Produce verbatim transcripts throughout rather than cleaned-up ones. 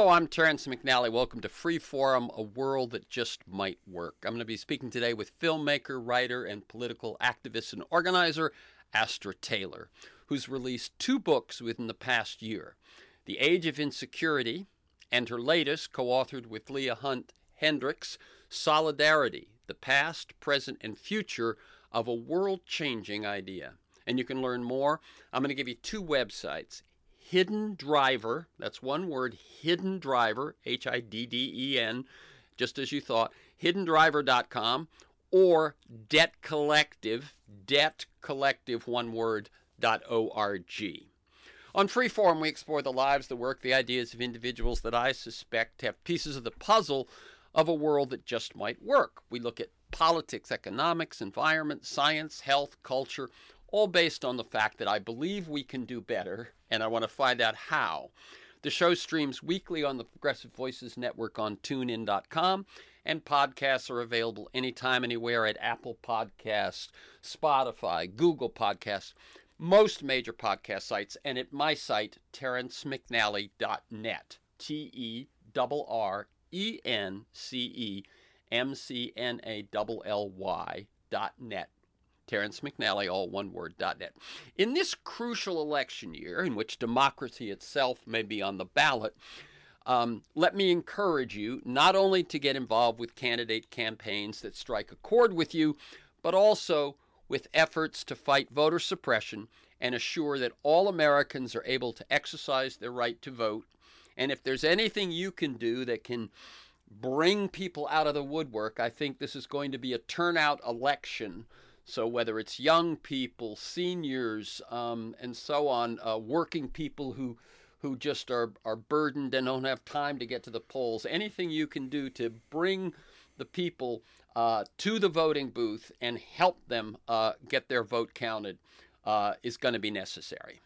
Hello, I'm Terrence McNally. Welcome to Freeforum, a world that just might work. I'm going to be speaking today with filmmaker, writer, and political activist and organizer Astra Taylor, who's released two books within the past year, The Age of Insecurity, and her latest, co-authored with Leah Hunt Hendricks, Solidarity, the Past, Present, and Future of a World-Changing Idea. And you can learn more. I'm going to give you two websites. Hidden Driver, that's one word, Hidden Driver, H I D D E N, just as you thought, hidden driver dot com, or Debt Collective, Debt Collective, one word, dot O R G. On Freeform, we explore the lives, the work, the ideas of individuals that I suspect have pieces of the puzzle of a world that just might work. We look at politics, economics, environment, science, health, culture, all based on the fact that I believe we can do better, and I want to find out how. The show streams weekly on the Progressive Voices Network on tune in dot com, and podcasts are available anytime, anywhere at Apple Podcasts, Spotify, Google Podcasts, most major podcast sites, and at my site, terrence mcnally dot net, T E R R E N C E M C N A L L Y dot net. Terrence McNally, all one word, .net. In this crucial election year, in which democracy itself may be on the ballot, um, let me encourage you not only to get involved with candidate campaigns that strike a chord with you, but also with efforts to fight voter suppression and assure that all Americans are able to exercise their right to vote. And if there's anything you can do that can bring people out of the woodwork, I think this is going to be a turnout election. So whether it's young people, seniors, um, and so on, uh, working people who who just are, are burdened and don't have time to get to the polls, anything you can do to bring the people uh, to the voting booth and help them uh, get their vote counted uh, is going to be necessary.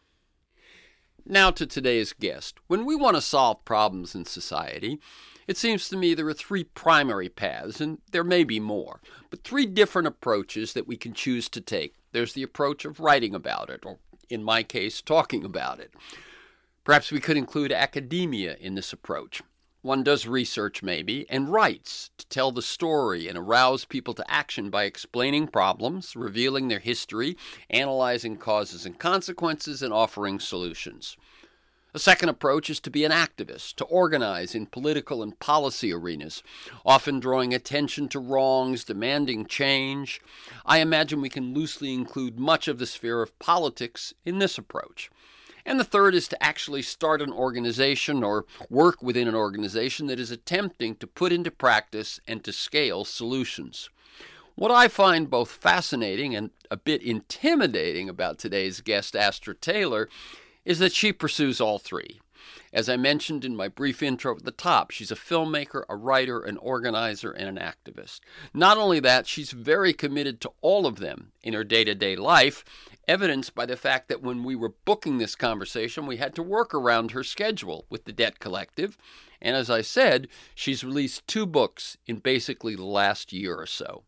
Now to today's guest. When we want to solve problems in society, it seems to me there are three primary paths, and there may be more, but three different approaches that we can choose to take. There's the approach of writing about it, or in my case, talking about it. Perhaps we could include academia in this approach. One does research, maybe, and writes to tell the story and arouse people to action by explaining problems, revealing their history, analyzing causes and consequences, and offering solutions. A second approach is to be an activist, to organize in political and policy arenas, often drawing attention to wrongs, demanding change. I imagine we can loosely include much of the sphere of politics in this approach. And the third is to actually start an organization or work within an organization that is attempting to put into practice and to scale solutions. What I find both fascinating and a bit intimidating about today's guest, Astra Taylor, is that she pursues all three. As I mentioned in my brief intro at the top, she's a filmmaker, a writer, an organizer, and an activist. Not only that, she's very committed to all of them in her day-to-day life, evidenced by the fact that when we were booking this conversation, we had to work around her schedule with the Debt Collective. And as I said, she's released two books in basically the last year or so.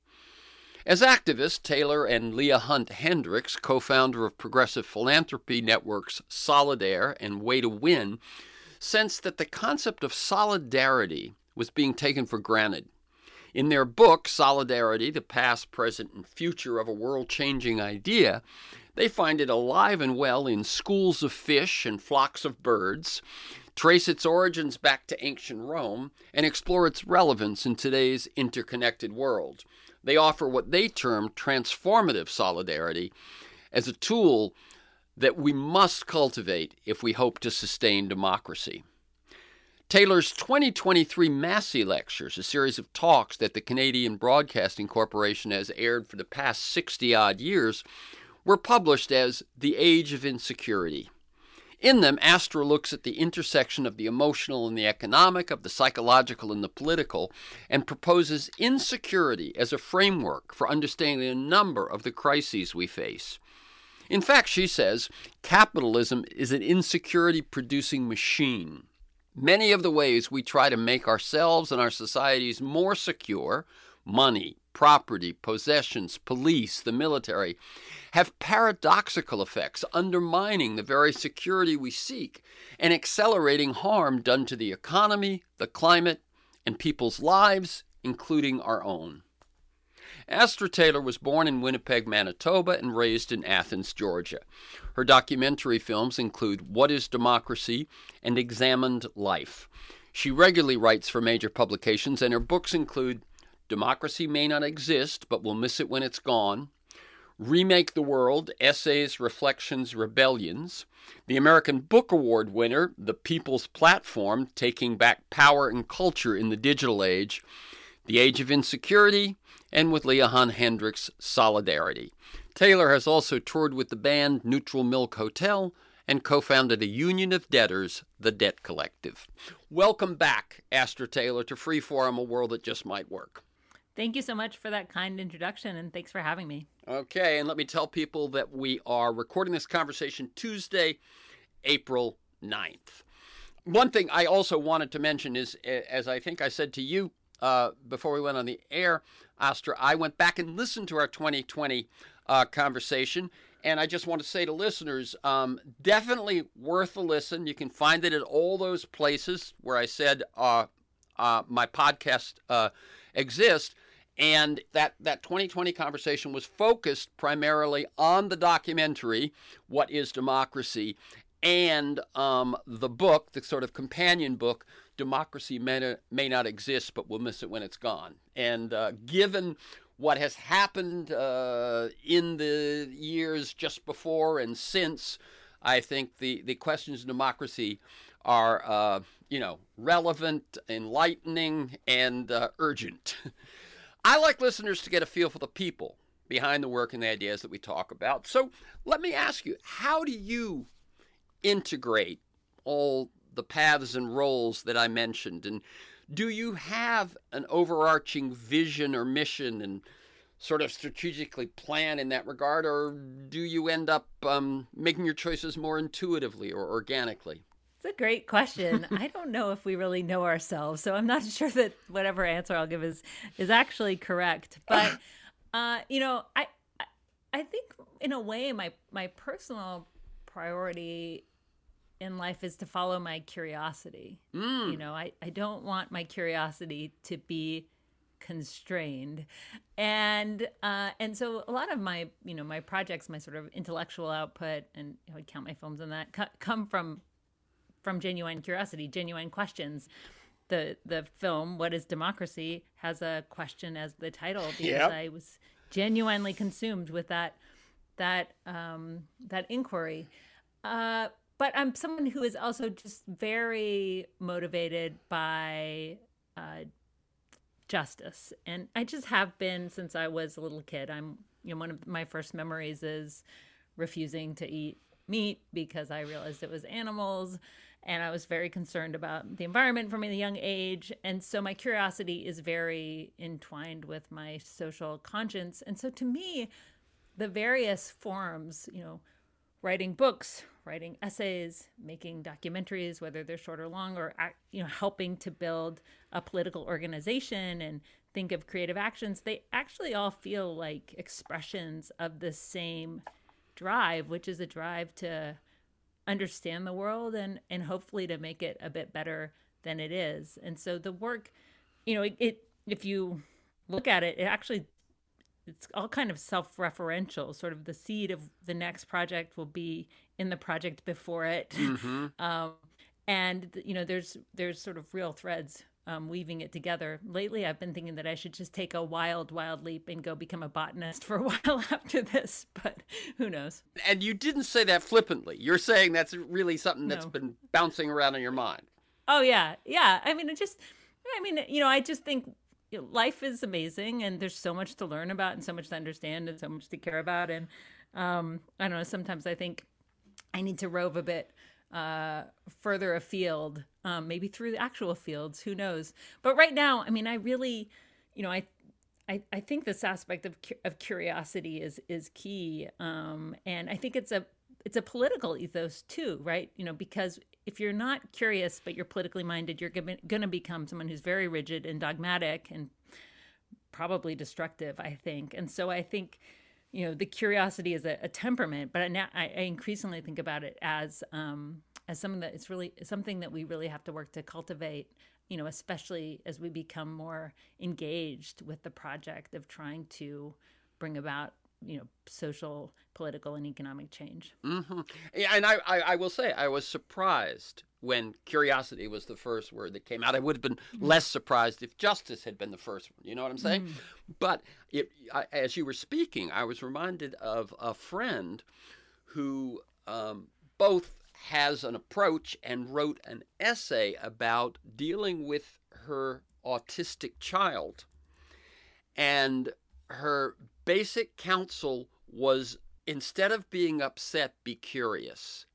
As activists, Taylor and Leah Hunt Hendricks, co-founder of progressive philanthropy networks Solidare and Way to Win, sensed that the concept of solidarity was being taken for granted. In their book, Solidarity, the Past, Present, and Future of a World-Changing Idea, they find it alive and well in schools of fish and flocks of birds, trace its origins back to ancient Rome, and explore its relevance in today's interconnected world. They offer what they term transformative solidarity as a tool that we must cultivate if we hope to sustain democracy. Taylor's twenty twenty-three Massey Lectures, a series of talks that the Canadian Broadcasting Corporation has aired for the past sixty-odd years, were published as The Age of Insecurity. In them, Astra looks at the intersection of the emotional and the economic, of the psychological and the political, and proposes insecurity as a framework for understanding a number of the crises we face. In fact, she says, capitalism is an insecurity-producing machine. Many of the ways we try to make ourselves and our societies more secure, money, property, possessions, police, the military, have paradoxical effects, undermining the very security we seek and accelerating harm done to the economy, the climate, and people's lives, including our own. Astra Taylor was born in Winnipeg, Manitoba, and raised in Athens, Georgia. Her documentary films include What is Democracy and Examined Life. She regularly writes for major publications, and her books include Democracy May Not Exist, But We'll Miss It When It's Gone, Remake the World, Essays, Reflections, Rebellions, the American Book Award winner, The People's Platform, Taking Back Power and Culture in the Digital Age, The Age of Insecurity, and with Leah Hahn Hendricks, Solidarity. Taylor has also toured with the band Neutral Milk Hotel and co-founded a union of debtors, the Debt Collective. Welcome back, Astra Taylor, to Freeform, A World That Just Might Work. Thank you so much for that kind introduction, and thanks for having me. Okay, and let me tell people that we are recording this conversation Tuesday, April ninth. One thing I also wanted to mention is, as I think I said to you uh, before we went on the air, Astra, I went back and listened to our twenty twenty uh, conversation, and I just want to say to listeners, um, definitely worth a listen. You can find it at all those places where I said uh, uh, my podcast uh, exists. And that, that twenty twenty conversation was focused primarily on the documentary, What is Democracy, and um, the book, the sort of companion book, Democracy May, May Not Exist, But We'll Miss It When It's Gone. And uh, given what has happened uh, in the years just before and since, I think the, the questions of democracy are, uh, you know, relevant, enlightening, and uh, urgent. I like listeners to get a feel for the people behind the work and the ideas that we talk about. So let me ask you, how do you integrate all the paths and roles that I mentioned? And do you have an overarching vision or mission and sort of strategically plan in that regard? Or do you end up um, making your choices more intuitively or organically? It's a great question. I don't know if we really know ourselves, so I'm not sure that whatever answer I'll give is is actually correct. But uh, you know, I I think in a way my my personal priority in life is to follow my curiosity. Mm. You know, I, I don't want my curiosity to be constrained. And uh, and so a lot of my, you know, my projects, my sort of intellectual output, and I would count my films in that, co- come from from genuine curiosity, genuine questions. The the film, What is Democracy, has a question as the title because yep. I was genuinely consumed with that that um, that inquiry. Uh, but I'm someone who is also just very motivated by uh, justice, and I just have been since I was a little kid. I'm, you know, one of my first memories is refusing to eat meat because I realized it was animals. And I was very concerned about the environment from a young age. And so my curiosity is very entwined with my social conscience. And so to me, the various forms, you know, writing books, writing essays, making documentaries, whether they're short or long, or, you know, helping to build a political organization and think of creative actions, they actually all feel like expressions of the same drive, which is a drive to understand the world and and hopefully to make it a bit better than it is. And so the work, you know, it, it if you look at it, it actually it's all kind of self-referential. Sort of the seed of the next project will be in the project before it. Mm-hmm. um, and you know, there's there's sort of real threads um, weaving it together. Lately, I've been thinking that I should just take a wild, wild leap and go become a botanist for a while after this, but who knows? And you didn't say that flippantly. You're saying that's really something that's No. been bouncing around in your mind. Oh, yeah. Yeah. I mean, it just, I mean, you know, I just think you know, life is amazing and there's so much to learn about and so much to understand and so much to care about. And um, I don't know, sometimes I think I need to rove a bit uh, further afield, um, maybe through the actual fields, who knows? But right now, I mean, I really, you know, I, I, I think this aspect of of curiosity is is key, um, and I think it's a it's a political ethos too, right? You know, because if you're not curious but you're politically minded, you're going to become someone who's very rigid and dogmatic and probably destructive, I think. And so I think, you know, the curiosity is a, a temperament, but now I, I increasingly think about it as um, as something that it's really something that we really have to work to cultivate. You know, especially as we become more engaged with the project of trying to bring about, you know, social, political, and economic change. Mm-hmm. Yeah, and I, I, I will say I was surprised when curiosity was the first word that came out. I would have been mm. less surprised if justice had been the first one. You know what I'm saying? Mm. But it, I, as you were speaking, I was reminded of a friend who um, both has an approach and wrote an essay about dealing with her autistic child. And her basic counsel was, instead of being upset, be curious.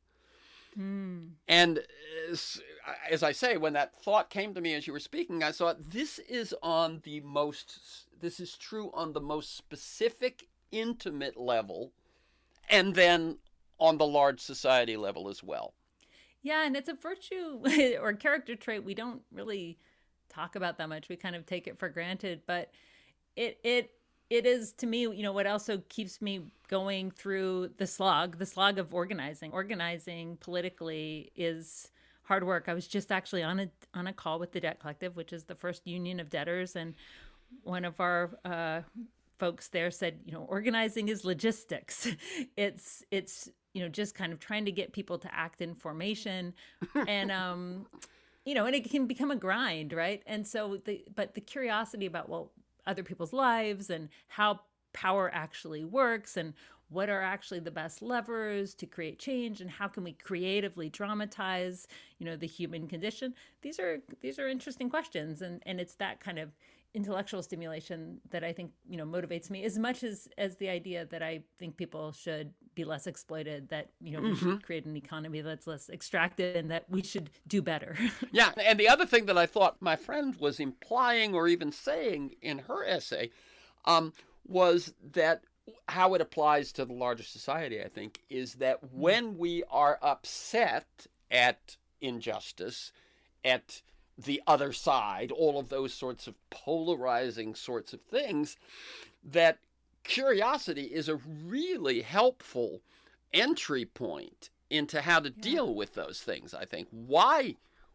Mm. And as, as I say, when that thought came to me as you were speaking, I thought this is on the most, this is true on the most specific, intimate level, and then on the large society level as well. Yeah, and it's a virtue or character trait we don't really talk about that much. We kind of take it for granted, but it it it is, to me, you know, what also keeps me going through the slog, the slog of organizing. Organizing politically is hard work. I was just actually on a on a call with the Debt Collective, which is the first union of debtors, and one of our uh, folks there said, you know, organizing is logistics. It's it's you know, just kind of trying to get people to act in formation, and um, you know, and it can become a grind, right? And so the but the curiosity about, well, other people's lives and how power actually works and what are actually the best levers to create change and how can we creatively dramatize, you know, the human condition. These are these are interesting questions, and and it's that kind of intellectual stimulation that I think, you know, motivates me as much as as the idea that I think people should be less exploited, that, you know, mm-hmm. we should create an economy that's less extractive, and that we should do better. Yeah, and the other thing that I thought my friend was implying or even saying in her essay um, was that how it applies to the larger society, I think, is that when we are upset at injustice, at the other side, all of those sorts of polarizing sorts of things, that curiosity is a really helpful entry point into how to yeah. deal with those things, I think. Why?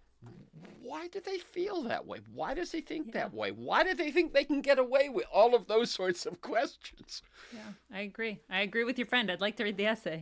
Why do they feel that way? Why does he think yeah. that way? Why do they think they can get away with all of those sorts of questions? Yeah, I agree. I agree with your friend. I'd like to read the essay.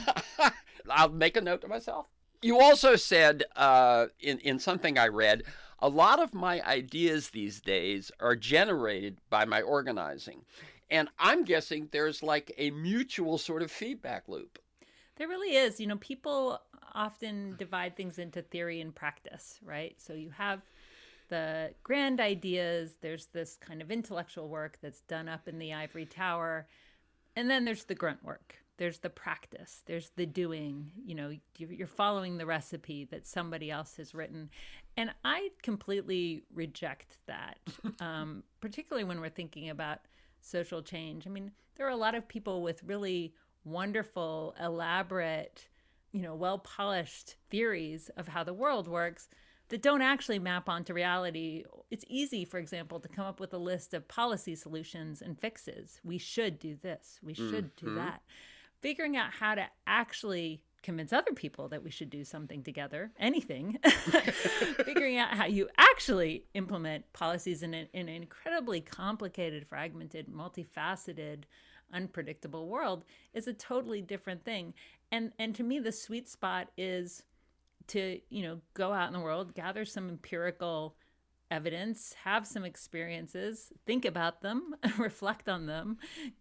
I'll make a note to myself. You also said uh, in, in something I read, a lot of my ideas these days are generated by my organizing. And I'm guessing there's like a mutual sort of feedback loop. There really is. You know, people often divide things into theory and practice, right? So you have the grand ideas, there's this kind of intellectual work that's done up in the ivory tower, and then there's the grunt work. There's the practice, there's the doing, you know, you're following the recipe that somebody else has written. And I completely reject that, um, particularly when we're thinking about social change. I mean, there are a lot of people with really wonderful, elaborate, you know, well-polished theories of how the world works that don't actually map onto reality. It's easy, for example, to come up with a list of policy solutions and fixes. We should do this. We should mm-hmm. do that. Figuring out how to actually convince other people that we should do something together, anything, figuring out how you actually implement policies in, a, in an incredibly complicated, fragmented, multifaceted, unpredictable world is a totally different thing. And and to me, the sweet spot is to, you know, go out in the world, gather some empirical evidence, have some experiences, think about them, reflect on them,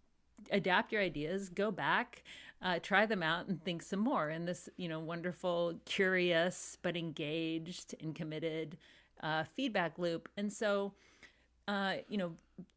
adapt your ideas, go back, uh, try them out, and think some more in this, you know, wonderful, curious, but engaged and committed uh, feedback loop. And so, uh, you know,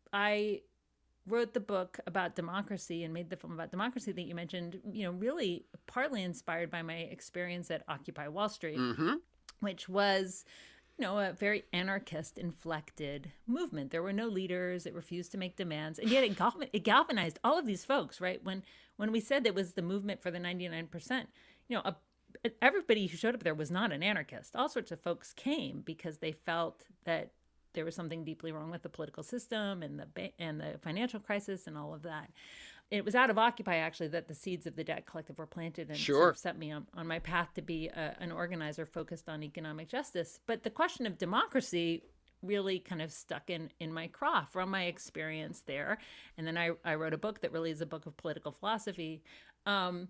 I wrote the book about democracy and made the film about democracy that you mentioned, you know, really partly inspired by my experience at Occupy Wall Street, mm-hmm. which was, you know, a very anarchist inflected movement. There were no leaders. It refused to make demands. And yet it, gal- it galvanized all of these folks, right? When when we said it was the movement for the ninety-nine percent, you know, a, everybody who showed up there was not an anarchist. All sorts of folks came because they felt that there was something deeply wrong with the political system and the ba- and the financial crisis and all of that. It was out of Occupy, actually, that the seeds of the Debt Collective were planted and Sure. sort of set me on, on my path to be a, an organizer focused on economic justice. But the question of democracy really kind of stuck in, in my craw from my experience there. And then I, I wrote a book that really is a book of political philosophy. Um,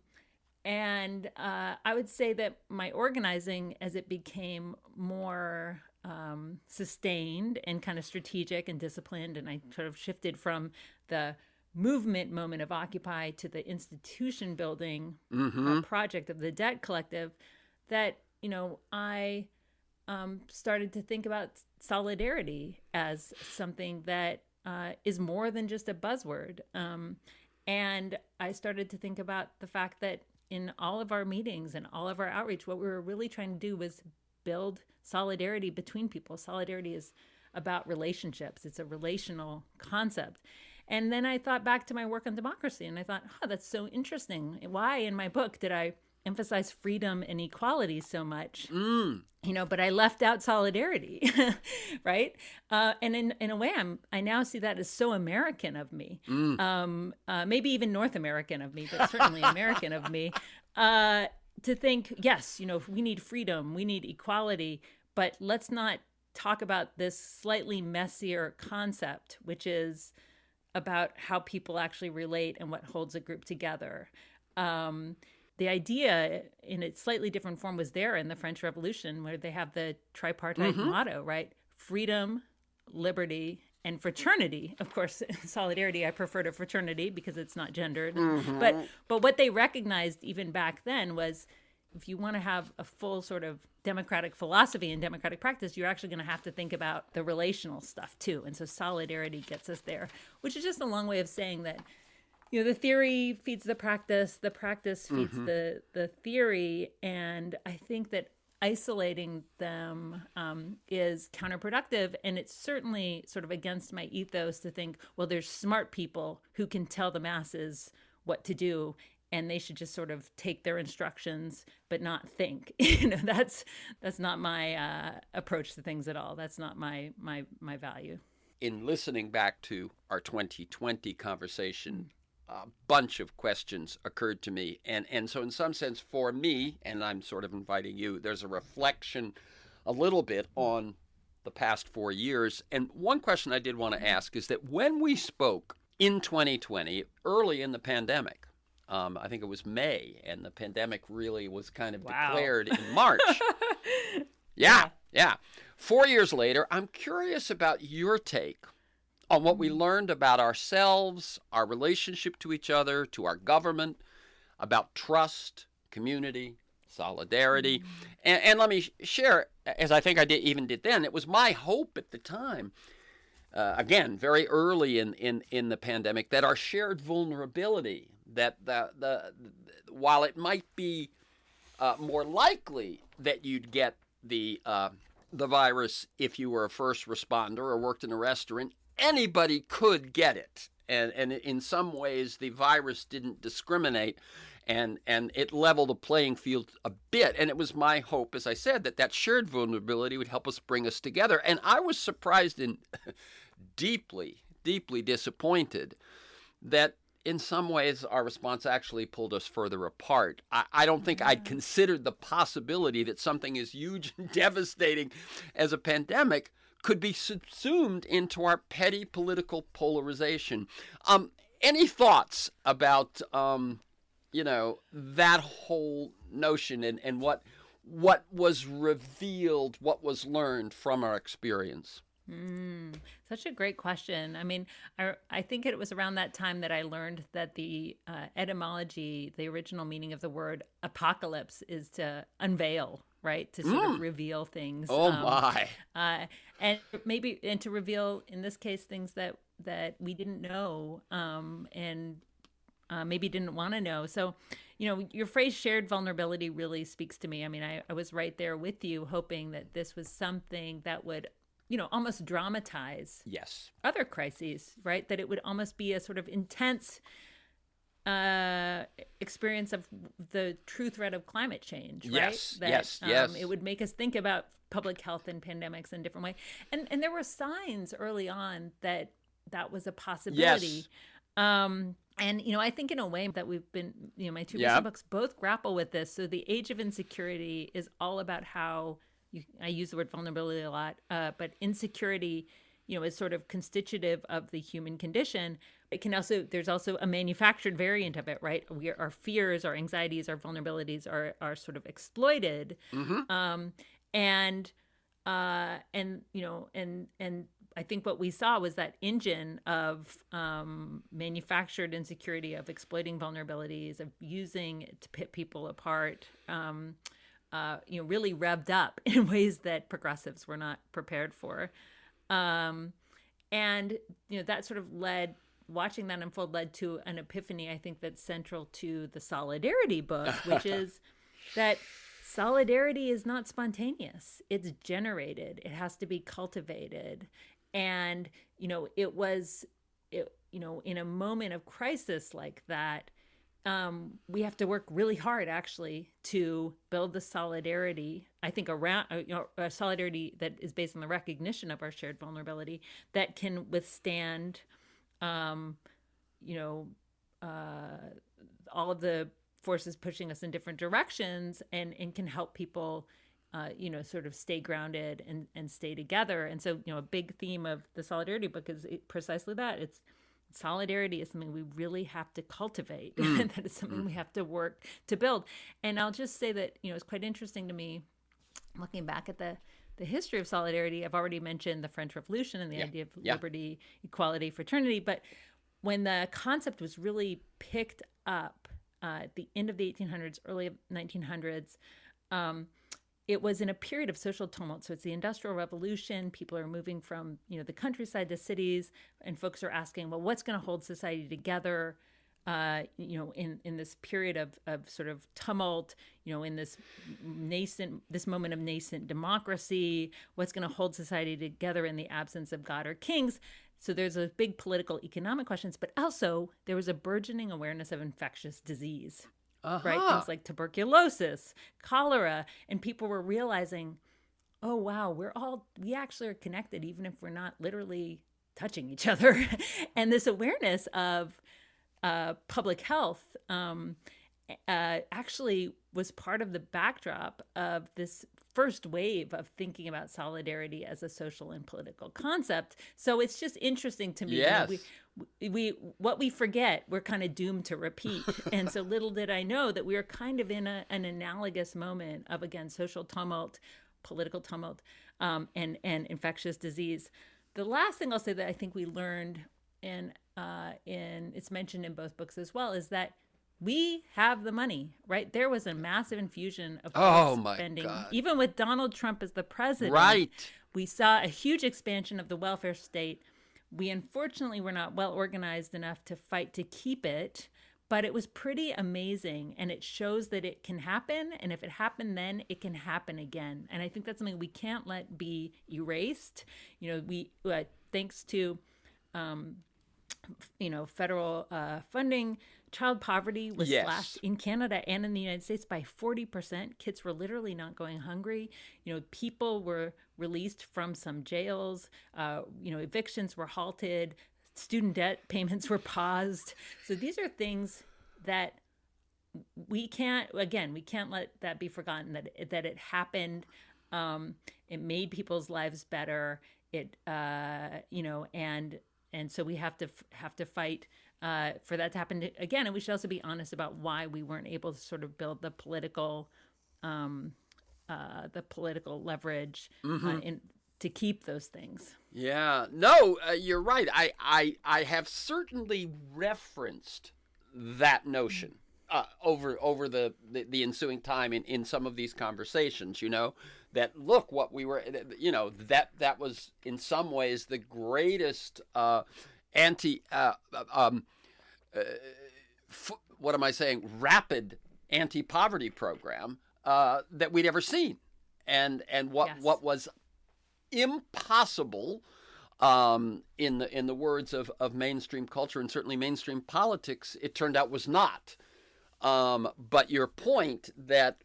and uh, I would say that my organizing, as it became more um, sustained and kind of strategic and disciplined, and I sort of shifted from the movement moment of Occupy to the institution building Mm-hmm. uh, project of the Debt Collective, that, you know, I um, started to think about solidarity as something that uh, is more than just a buzzword. Um, and I started to think about the fact that in all of our meetings and all of our outreach, what we were really trying to do was build solidarity between people. Solidarity is about relationships. It's a relational concept. And then I thought back to my work on democracy, and I thought, oh, that's so interesting. Why in my book did I emphasize freedom and equality so much? Mm. You know, but I left out solidarity, right? Uh, and in, in a way, I'm I now see that as so American of me, Mm. um, uh, maybe even North American of me, but certainly American of me, uh, to think, yes, you know, we need freedom, we need equality, but let's not talk about this slightly messier concept, which is about how people actually relate and what holds a group together. Um, the idea in its slightly different form was there in the French Revolution, where they have the tripartite Mm-hmm. motto, right? Freedom, liberty, and fraternity. Of course, solidarity, I prefer to fraternity because it's not gendered. Mm-hmm. But but what they recognized even back then was, if you want to have a full sort of democratic philosophy and democratic practice, you're actually going to have to think about the relational stuff too. And so solidarity gets us there, which is just a long way of saying that, you know, the theory feeds the practice, the practice feeds Mm-hmm. the the theory. And I think that isolating them um, is counterproductive. And it's certainly sort of against my ethos to think, well, there's smart people who can tell the masses what to do, and they should just sort of take their instructions but not think. You know, that's that's not my uh, approach to things at all. That's not my my my value. In listening back to our twenty twenty conversation, a bunch of questions occurred to me. And, and so, in some sense, for me, and I'm sort of inviting you, there's a reflection a little bit on the past four years. And one question I did want to ask is that when we spoke in twenty twenty, early in the pandemic, um, I think it was May, and the pandemic really was kind of Wow. declared in March. Yeah, yeah. Four years later, I'm curious about your take on what we learned about ourselves, our relationship to each other, to our government, about trust, community, solidarity. And, and let me share, as I think I did even did then, it was my hope at the time, uh, again, very early in, in, in the pandemic, that our shared vulnerability, that the, the, the while it might be uh, more likely that you'd get the uh, the virus if you were a first responder or worked in a restaurant, anybody could get it. And, and in some ways, the virus didn't discriminate, and, and it leveled the playing field a bit. And it was my hope, as I said, that that shared vulnerability would help us bring us together. And I was surprised and deeply, deeply disappointed that in some ways our response actually pulled us further apart. I, I don't think I'd considered the possibility that something as huge and devastating as a pandemic could be subsumed into our petty political polarization. Um, any thoughts about, um, you know, that whole notion and, and what what was revealed, what was learned from our experience? Mm, such a great question. I mean, I, I think it was around that time that I learned that the uh, etymology, the original meaning of the word apocalypse, is to unveil, right? To sort Mm. of reveal things. Oh um, my. uh, and maybe, and to reveal, in this case, things that, that we didn't know um, and uh, maybe didn't want to know. So, you know, your phrase shared vulnerability really speaks to me. I mean, I, I was right there with you, hoping that this was something that would, you know, almost dramatize Yes. other crises, right? That it would almost be a sort of intense uh, experience of the true threat of climate change, right? Yes, That, yes, um, yes. It would make us think about public health and pandemics in a different way. And and there were signs early on that that was a possibility. Yes. Um, and you know, I think in a way that we've been, you know, my two Yeah. recent books both grapple with this. So The Age of Insecurity is all about how you, I use the word vulnerability a lot, uh, but insecurity, you know, is sort of constitutive of the human condition. It can also, there's also a manufactured variant of it, right? We are, our fears, our anxieties, our vulnerabilities are are sort of exploited, Mm-hmm. um, and uh, and you know, and and I think what we saw was that engine of um, manufactured insecurity, of exploiting vulnerabilities, of using it to pit people apart. Um, uh, you know, really revved up in ways that progressives were not prepared for. Um, and, you know, that sort of led, watching that unfold led to an epiphany, I think, that's central to the Solidarity book, which is that solidarity is not spontaneous. It's generated. It has to be cultivated. And, you know, it was, it, you know, in a moment of crisis like that, um, we have to work really hard actually to build the solidarity, I think, around, uh, you know, a solidarity that is based on the recognition of our shared vulnerability that can withstand, um, you know, uh, all of the forces pushing us in different directions, and, and can help people, uh, you know, sort of stay grounded and, and stay together. And so, you know, a big theme of the Solidarity book is precisely that. It's solidarity is something we really have to cultivate. Mm. That is something we have to work to build. And I'll just say that, you know, it's quite interesting to me looking back at the the history of solidarity. I've already mentioned the French Revolution and the Yeah. idea of Yeah. liberty, equality, fraternity. But when the concept was really picked up uh, at the end of the eighteen hundreds, early nineteen hundreds, um, it was in a period of social tumult. So it's the Industrial Revolution. People are moving from, you know, the countryside to cities, and folks are asking, well, what's going to hold society together? Uh, you know, in, in this period of, of sort of tumult, you know, in this nascent, this moment of nascent democracy, what's going to hold society together in the absence of God or kings? So there's a big political, economic questions, but also there was a burgeoning awareness of infectious disease, right? Uh-huh. Things like tuberculosis, cholera, and people were realizing, oh, wow, we're all, we actually are connected, even if we're not literally touching each other. And this awareness of uh, public health um, uh, actually was part of the backdrop of this first wave of thinking about solidarity as a social and political concept. So it's just interesting to me. Yes. You know, we, we what we forget, we're kind of doomed to repeat. And so little did I know that we were kind of in a, an analogous moment of, again, social tumult, political tumult, um, and and infectious disease. The last thing I'll say that I think we learned, and uh, in it's mentioned in both books as well, is that we have the money, right? There was a massive infusion of Oh, my spending, God. even with Donald Trump as the president. Right. We saw a huge expansion of the welfare state. We unfortunately were not well organized enough to fight to keep it, but it was pretty amazing, and it shows that it can happen. And if it happened then, it can happen again. And I think that's something we can't let be erased. You know, we uh, thanks to um, you know, federal uh, funding, child poverty was Yes. slashed in Canada and in the United States by forty percent. Kids were literally not going hungry. You know, people were released from some jails. Uh, you know, evictions were halted. Student debt payments were paused. So these are things that we can't, again, we can't let that be forgotten, that, that it happened. Um, it made people's lives better. It, uh, you know, and and so we have to have to fight uh, for that to happen again. And we should also be honest about why we weren't able to sort of build the political, um, uh, the political leverage Mm-hmm. uh, in to keep those things. Yeah. No, uh, you're right. I, I, I have certainly referenced that notion uh, over over the, the, the ensuing time in, in some of these conversations, you know, that look what we were, you know, that that was in some ways the greatest uh, anti, uh, um, uh, f- what am I saying, rapid anti-poverty program uh, that we'd ever seen. And, and what, Yes. what was impossible Um, in the in the words of, of mainstream culture and certainly mainstream politics, it turned out was not. Um, but your point that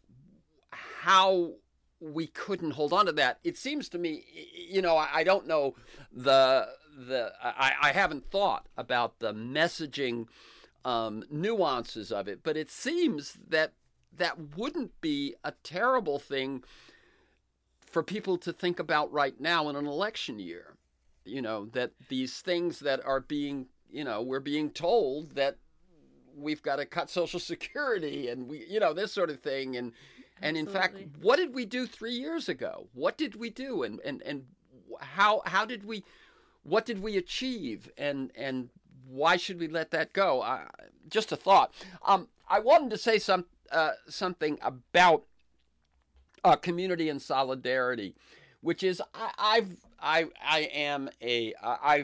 how we couldn't hold on to that, it seems to me, you know, I, I don't know the the I, I haven't thought about the messaging um, nuances of it, but it seems that that wouldn't be a terrible thing for people to think about right now in an election year. You know, that these things that are being, you know, we're being told that we've got to cut Social Security and we, you know, this sort of thing. And, and in fact, Absolutely. what did we do three years ago? What did we do? And, and, and how, how did we, what did we achieve? And, and why should we let that go? I, just a thought. Um, I wanted to say some, uh, something about uh, community and solidarity, which is I, I've I I am a I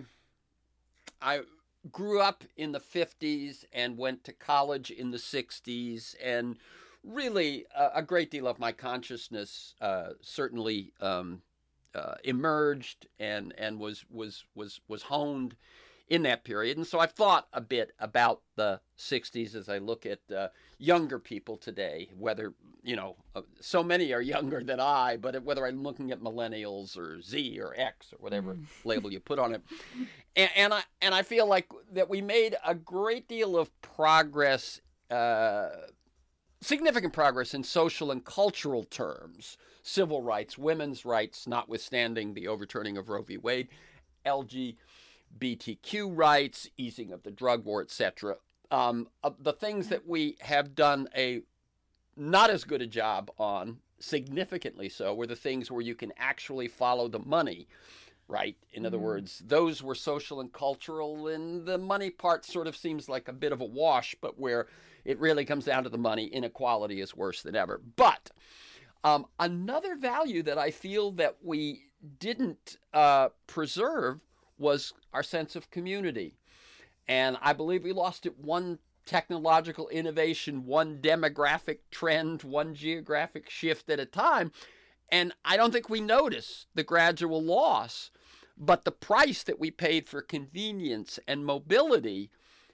I grew up in the fifties and went to college in the sixties, and really a, a great deal of my consciousness uh, certainly um, uh, emerged and and was was was was honed in that period. And so I've thought a bit about the sixties as I look at uh, younger people today, whether, you know, uh, so many are younger than I, but whether I'm looking at millennials or Z or X or whatever mm. label you put on it. And, and I and I feel like that we made a great deal of progress, uh, significant progress in social and cultural terms, civil rights, women's rights, notwithstanding the overturning of Roe v. Wade, L G B T Q rights, easing of the drug war, et cetera. Um, uh, the things that we have done a not as good a job on, significantly so, were the things where you can actually follow the money, right? In mm-hmm. other words, those were social and cultural, and the money part sort of seems like a bit of a wash, but where it really comes down to the money, inequality is worse than ever. But um, another value that I feel that we didn't uh, preserve was our sense of community. And I believe we lost it one technological innovation, one demographic trend, one geographic shift at a time. And I don't think we notice the gradual loss, but the price that we paid for convenience and mobility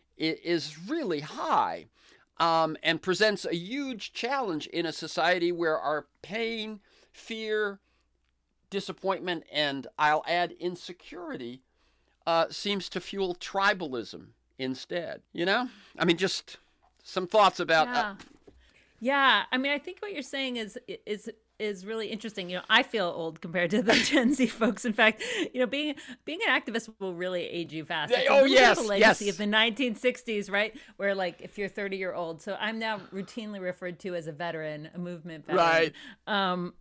is really high, um, and presents a huge challenge in a society where our pain, fear, disappointment, and I'll add insecurity Uh, seems to fuel tribalism instead. You know, I mean, just some thoughts about. Yeah. Uh, yeah. I mean, I think what you're saying is is is really interesting. You know, I feel old compared to the Gen Z folks. In fact, you know, being being an activist will really age you fast. It's oh a yes, the legacy yes. of the nineteen sixties, right? Where like if you're thirty year old, so I'm now routinely referred to as a veteran, a movement veteran. Right. Um,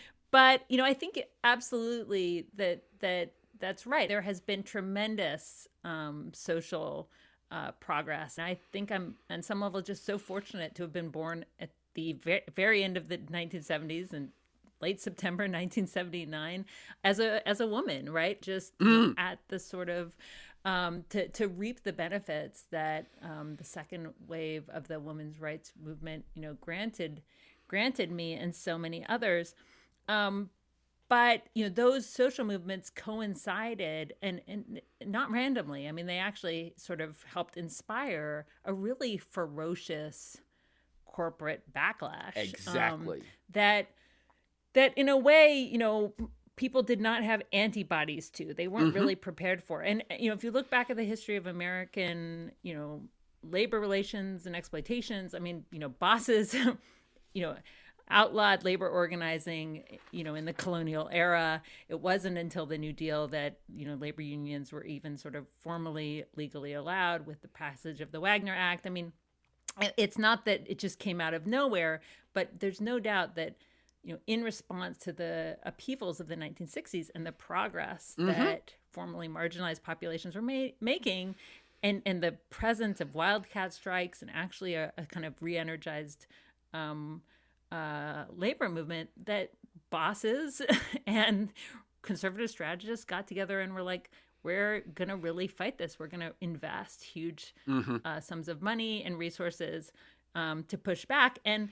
but you know, I think absolutely that that. That's right. There has been tremendous um, social uh, progress. And I think I'm, on some level, just so fortunate to have been born at the very, very end of the nineteen seventies and late September nineteen seventy-nine as a as a woman, right? Just mm. you know, at the sort of um, to to reap the benefits that um, the second wave of the women's rights movement, you know, granted granted me and so many others. Um, But, you know, those social movements coincided and, and not randomly. I mean, they actually sort of helped inspire a really ferocious corporate backlash. Exactly. Um, that, that in a way, you know, people did not have antibodies to. They weren't mm-hmm. really prepared for. And, you know, if you look back at the history of American, you know, labor relations and exploitations, I mean, you know, bosses, you know, outlawed labor organizing, you know, in the colonial era. It wasn't until the New Deal that, you know, labor unions were even sort of formally legally allowed with the passage of the Wagner Act. I mean, it's not that it just came out of nowhere, but there's no doubt that, you know, in response to the upheavals of the nineteen sixties and the progress mm-hmm. that formerly marginalized populations were ma- making, and, and the presence of wildcat strikes and actually a, a kind of re-energized um, uh, labor movement, that bosses and conservative strategists got together and were like, we're going to really fight this. We're going to invest huge mm-hmm. uh, sums of money and resources um, to push back. And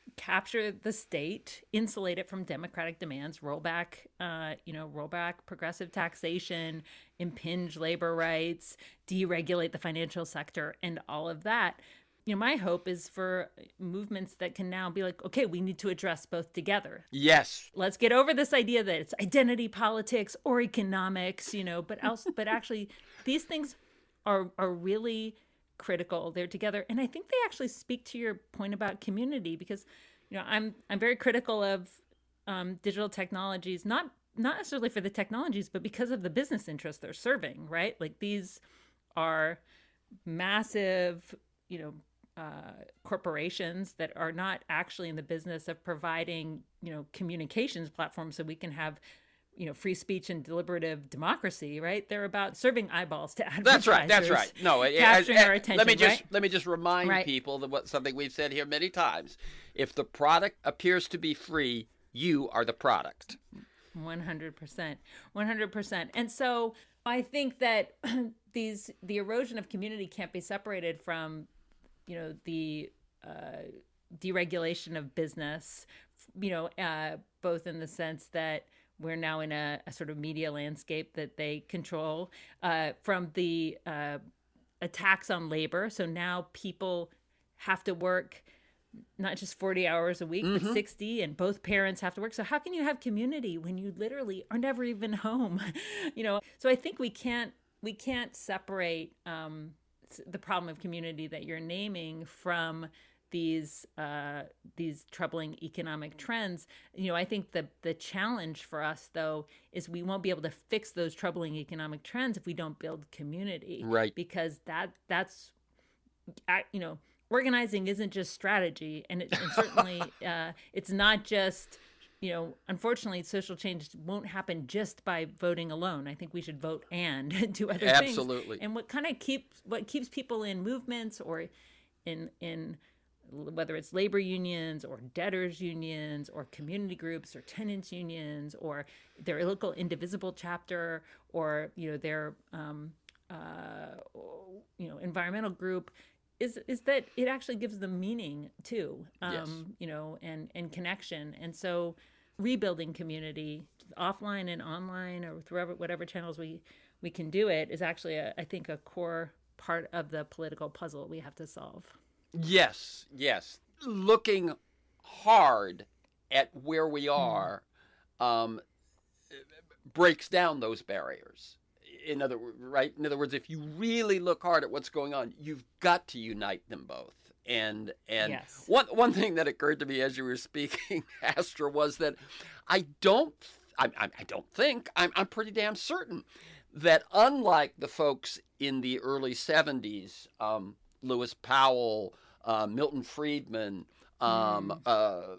capture the state, insulate it from democratic demands, roll back, uh, you know, roll back progressive taxation, impinge labor rights, deregulate the financial sector, and all of that. You know, my hope is for movements that can now be like, okay, we need to address both together. Yes. Let's get over this idea that it's identity politics or economics, you know, but else, but actually, these things are are really critical. They're together, and I think they actually speak to your point about community, because, you know, I'm I'm very critical of um, digital technologies, not not necessarily for the technologies, but because of the business interests they're serving. Right, like these are massive, you know, uh, corporations that are not actually in the business of providing, you know, communications platforms so we can have, you know, free speech and deliberative democracy, right? They're about serving eyeballs to advertisers. That's right. That's right. No, capturing I, I, our attention. Let me just right? let me just remind right. people that what something we've said here many times: if the product appears to be free, you are the product. one hundred percent. one hundred percent. And so I think that these the erosion of community can't be separated from, you know, the uh, deregulation of business, you know, uh, both in the sense that we're now in a, a sort of media landscape that they control, uh, from the uh, attacks on labor. So now people have to work not just forty hours a week, Mm-hmm. but sixty, and both parents have to work. So how can you have community when you literally are never even home? you know, so I think we can't we can't separate um, the problem of community that you're naming from these uh, these troubling economic trends. You know, I think the the challenge for us, though, is we won't be able to fix those troubling economic trends if we don't build community. Right. Because that that's, you know, organizing isn't just strategy, and, it, and certainly uh, it's not just, you know, unfortunately, social change won't happen just by voting alone. I think we should vote and do other things. Absolutely. And what kind of keeps what keeps people in movements or in in whether it's labor unions or debtors unions or community groups or tenants unions or their local indivisible chapter or, you know, their um, uh, you know, environmental group, is is that it actually gives them meaning too, um, Yes. you know, and, and connection. And so rebuilding community offline and online or through whatever channels we, we can do it is actually, a, I think, a core part of the political puzzle we have to solve. Yes, yes. Looking hard at where we are mm. um, breaks down those barriers. In other words, right? In other words, if you really look hard at what's going on, you've got to unite them both. And and yes. one one thing that occurred to me as you were speaking, Astra, was that I don't I, I, I don't think I'm I'm pretty damn certain that unlike the folks in the early seventies, um, Lewis Powell, uh, Milton Friedman, um, mm. uh,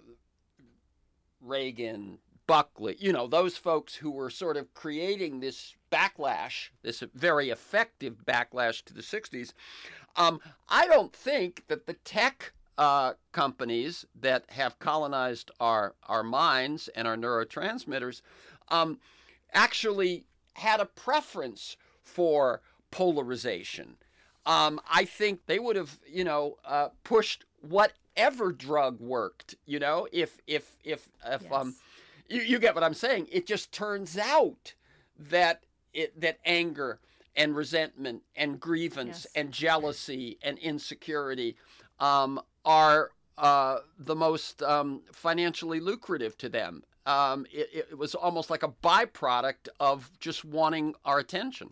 Reagan, Buckley, you know, those folks who were sort of creating this backlash, this very effective backlash to the sixties, um, I don't think that the tech uh, companies that have colonized our, our minds and our neurotransmitters um, actually had a preference for polarization. Um, I think they would have, you know, uh, pushed whatever drug worked, you know, if, if, if, if, yes. um, you, you get what I'm saying. It just turns out that it, that anger and resentment and grievance yes. and jealousy and insecurity um, are uh, the most um, financially lucrative to them. Um, it, it was almost like a byproduct of just wanting our attention.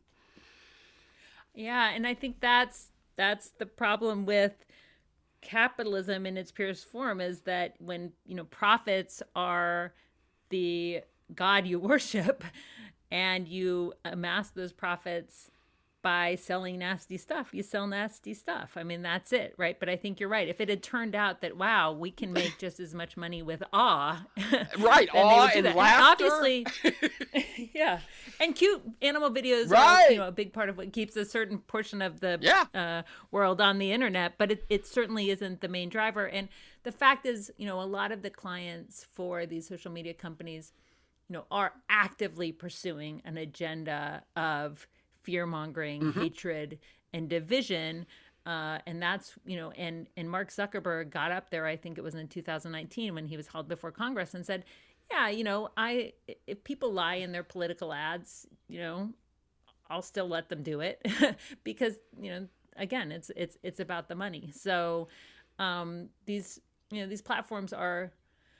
Yeah, and I think that's that's the problem with capitalism in its purest form, is that when, you know, profits are the god you worship and you amass those profits by selling nasty stuff, you sell nasty stuff. I mean, that's it, right? But I think you're right. If it had turned out that, wow, we can make just as much money with awe, right, awe and that. laughter, and obviously, yeah, and cute animal videos right. are, you know, a big part of what keeps a certain portion of the yeah. uh, world on the internet. But it, it certainly isn't the main driver. And the fact is, you know, a lot of the clients for these social media companies, you know, are actively pursuing an agenda of fear-mongering, mm-hmm. hatred, and division. Uh, and that's, you know, and, and Mark Zuckerberg got up there, I think it was in two thousand nineteen when he was held before Congress and said, yeah, you know, I, if people lie in their political ads, you know, I'll still let them do it because, you know, again, it's, it's, it's about the money. So, um, these, you know, these platforms are,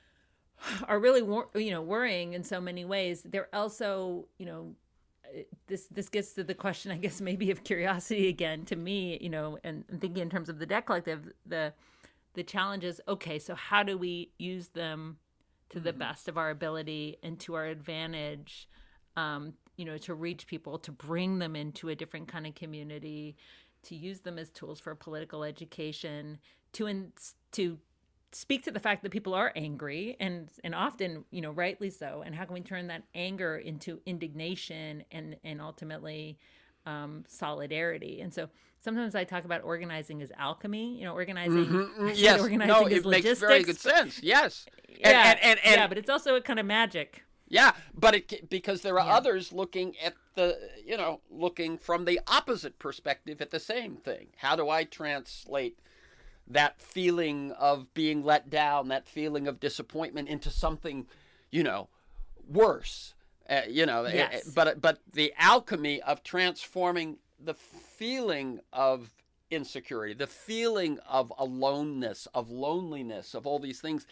are really, you know, worrying in so many ways. They're also, you know, this this gets to the question, I guess, maybe of curiosity again to me, you know, and, and thinking in terms of the Debt Collective, the the challenge is, okay, so how do we use them to the mm-hmm. best of our ability and to our advantage, um, you know, to reach people, to bring them into a different kind of community, to use them as tools for political education, to in, to speak to the fact that people are angry and and often, you know, rightly so, and how can we turn that anger into indignation and and ultimately um solidarity. And so sometimes I talk about organizing as alchemy, you know, organizing mm-hmm. yes organizing no as it logistics. Makes very good sense. Yes. yeah and, and, and, and yeah but it's also a kind of magic. Yeah, but it, because there are yeah. others looking at the, you know, looking from the opposite perspective at the same thing. How do I translate that feeling of being let down, that feeling of disappointment into something, you know, worse, uh, you know, yes. but but the alchemy of transforming the feeling of insecurity, the feeling of aloneness, of loneliness, of all these things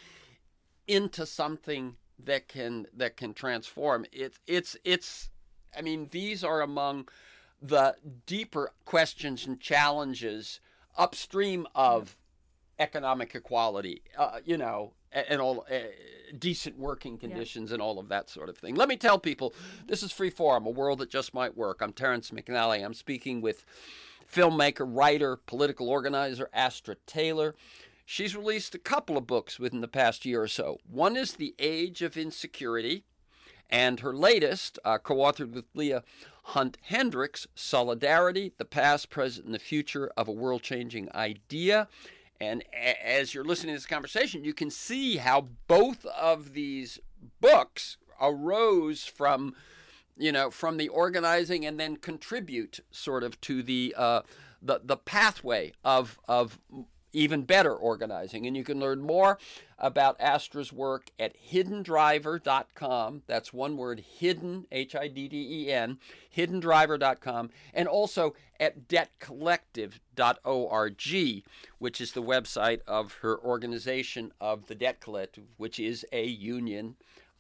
into something that can that can transform. It's it's it's I mean, these are among the deeper questions and challenges upstream of economic equality, uh, you know, and all uh, decent working conditions, yeah. and all of that sort of thing. Let me tell people, this is Freeform, a world that just might work. I'm Terrence McNally. I'm speaking with filmmaker, writer, political organizer Astra Taylor. She's released a couple of books within the past year or so. One is The Age of Insecurity, and her latest, uh, co-authored with Leah Hunt Hendricks, Solidarity, the Past, Present, and the Future of a World-Changing Idea. And a- as you're listening to this conversation, you can see how both of these books arose from, you know, from the organizing and then contribute sort of to the uh, the the pathway of of even better organizing. And you can learn more about Astra's work at hidden driver dot com. That's one word, hidden, H I D D E N, hidden driver dot com, and also at debt collective dot org, which is the website of her organization of the Debt Collective, which is a union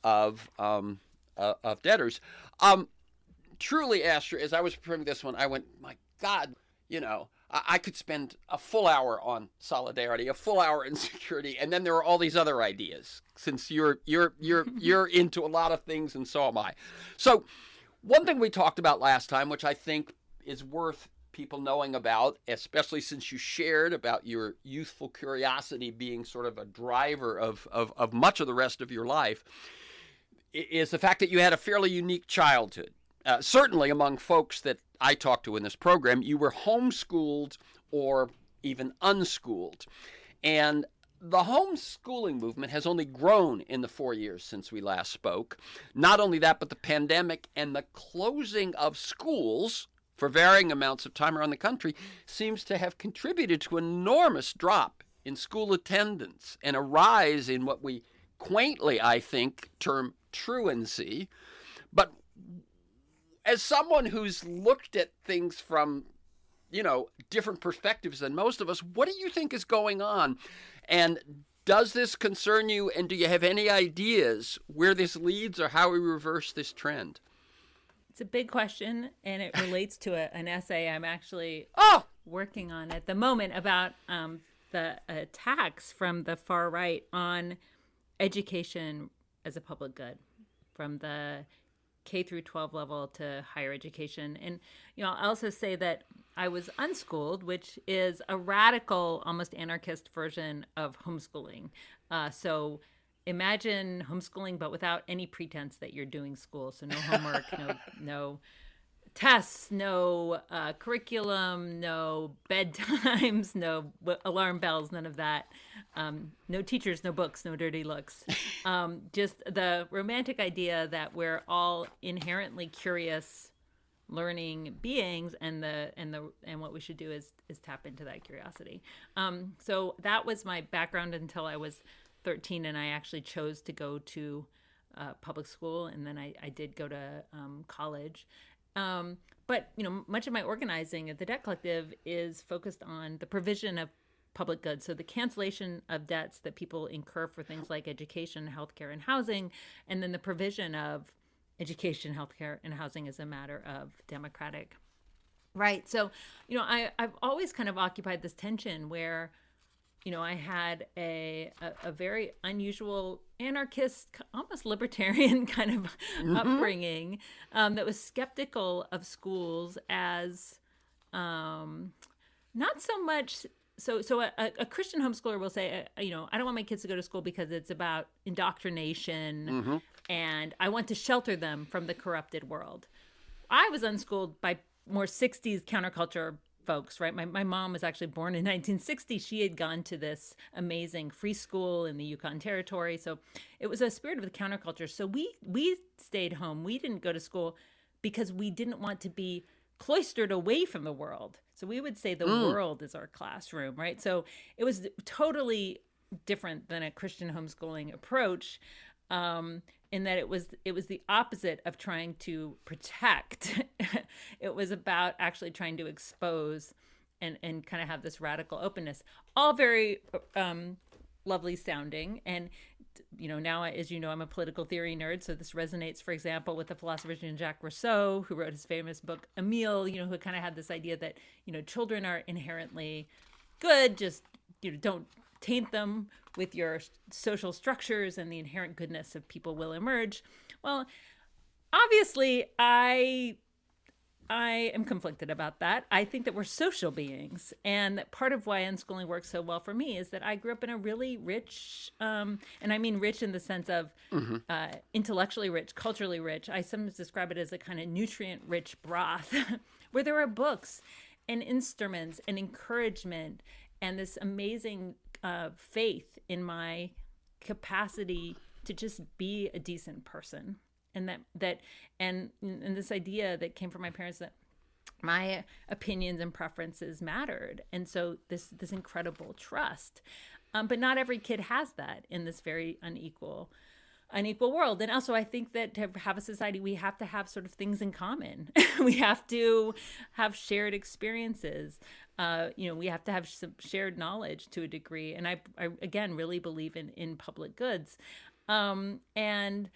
of um, uh, of debtors. Um, truly, Astra, as I was preparing this one, I went, my God, you know, I could spend a full hour on solidarity, a full hour in security, and then there are all these other ideas. Since you're you're you're you're into a lot of things, and so am I. So, one thing we talked about last time, which I think is worth people knowing about, especially since you shared about your youthful curiosity being sort of a driver of of, of much of the rest of your life, is the fact that you had a fairly unique childhood. Uh, certainly among folks that I talked to in this program, you were homeschooled or even unschooled. And the homeschooling movement has only grown in the four years since we last spoke. Not only that, but the pandemic and the closing of schools for varying amounts of time around the country seems to have contributed to an enormous drop in school attendance and a rise in what we quaintly, I think, term truancy. But as someone who's looked at things from, you know, different perspectives than most of us, what do you think is going on? And does this concern you? And do you have any ideas where this leads or how we reverse this trend? It's a big question, and it relates to a, an essay I'm actually oh! working on at the moment about um, the attacks from the far right on education as a public good, from the K through twelve level to higher education. And, you know, I'll also say that I was unschooled, which is a radical, almost anarchist version of homeschooling. Uh, so imagine homeschooling, but without any pretense that you're doing school. So no homework, no, no tests, no uh, curriculum, no bedtimes, no alarm bells, none of that. Um, no teachers, no books, no dirty looks. Um, just the romantic idea that we're all inherently curious learning beings, and the and the and what we should do is is tap into that curiosity. Um, so that was my background until I was thirteen, and I actually chose to go to uh, public school, and then I, I did go to um, college. Um, but you know, much of my organizing at the Debt Collective is focused on the provision of public goods. So the cancellation of debts that people incur for things like education, healthcare, and housing, and then the provision of education, healthcare, and housing as a matter of democratic right. So, you know, I, I've always kind of occupied this tension where, you know, I had a, a, a very unusual anarchist, almost libertarian kind of mm-hmm. upbringing um, that was skeptical of schools as um, not so much. So, so a, a Christian homeschooler will say, uh, you know, I don't want my kids to go to school because it's about indoctrination mm-hmm. and I want to shelter them from the corrupted world. I was unschooled by more sixties counterculture folks, right? My, my mom was actually born in nineteen sixty. She had gone to this amazing free school in the Yukon Territory. So it was a spirit of the counterculture. So we, we stayed home. We didn't go to school because we didn't want to be cloistered away from the world. So we would say the mm. world is our classroom, right? So it was totally different than a Christian homeschooling approach, um, in that it was it was the opposite of trying to protect. It was about actually trying to expose and, and kind of have this radical openness. All very um, lovely sounding. And, you know, now, as you know, I'm a political theory nerd. So this resonates, for example, with the philosopher Jean-Jacques Rousseau, who wrote his famous book, Emile, you know, who kind of had this idea that, you know, children are inherently good, just, you know, don't taint them with your social structures and the inherent goodness of people will emerge. Well, obviously, I I am conflicted about that. I think that we're social beings. And that part of why unschooling works so well for me is that I grew up in a really rich, um, and I mean rich in the sense of mm-hmm. uh, intellectually rich, culturally rich. I sometimes describe it as a kind of nutrient-rich broth where there are books and instruments and encouragement and this amazing uh, faith in my capacity to just be a decent person. And that, that, and, and this idea that came from my parents that my opinions and preferences mattered. And so this, this incredible trust. Um, but not every kid has that in this very unequal, unequal world. And also I think that to have a society, we have to have sort of things in common. We have to have shared experiences. Uh, you know, we have to have some shared knowledge to a degree. And I, I again, really believe in, in public goods. Um, and,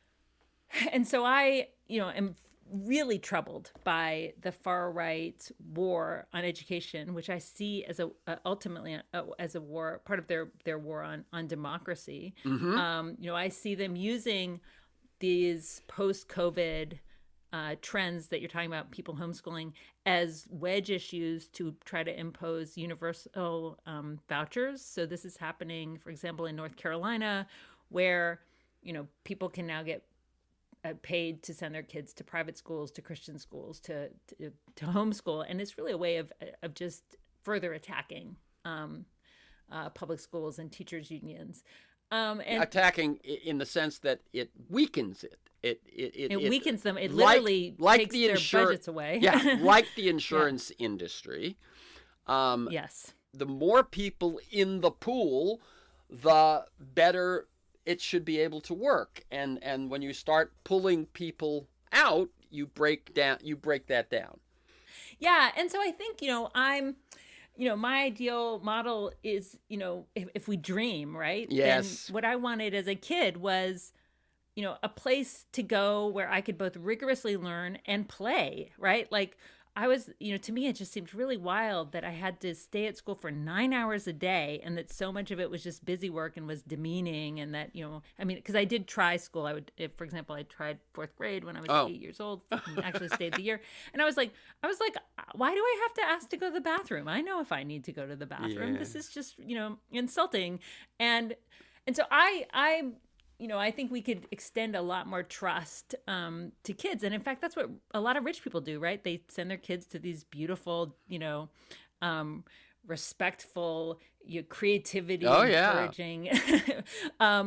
And so I, you know, am really troubled by the far right war on education, which I see as a uh, ultimately a, as a war, part of their their war on on democracy. Mm-hmm. Um, you know, I see them using these post-COVID uh, trends that you're talking about, people homeschooling, as wedge issues to try to impose universal um, vouchers. So this is happening, for example, in North Carolina, where you know people can now get Uh, paid to send their kids to private schools, to Christian schools, to to, to homeschool, and it's really a way of of just further attacking um, uh, public schools and teachers unions. Um, and attacking in the sense that it weakens it. It it it, it, it weakens them. It like, literally like takes the their insur- budgets away. Yeah, like the insurance yeah. industry. Um, yes. The more people in the pool, the better it should be able to work. And and when you start pulling people out, you break down you break that down. Yeah, and so I think, you know, I'm you know, my ideal model is, you know, if, if we dream, right? Yes. Then what I wanted as a kid was, you know, a place to go where I could both rigorously learn and play, right? Like I was, you know, to me, it just seemed really wild that I had to stay at school for nine hours a day and that so much of it was just busy work and was demeaning. And that, you know, I mean, because I did try school. I would, if, for example, I tried fourth grade when I was oh. eight years old, and actually stayed the year. And I was like, I was like, why do I have to ask to go to the bathroom? I know if I need to go to the bathroom. Yeah. This is just, you know, insulting. And, and so I, I, you know, I think we could extend a lot more trust um, to kids. And in fact, that's what a lot of rich people do, right? They send their kids to these beautiful, you know, um, respectful, you know, creativity, oh, encouraging, yeah. um,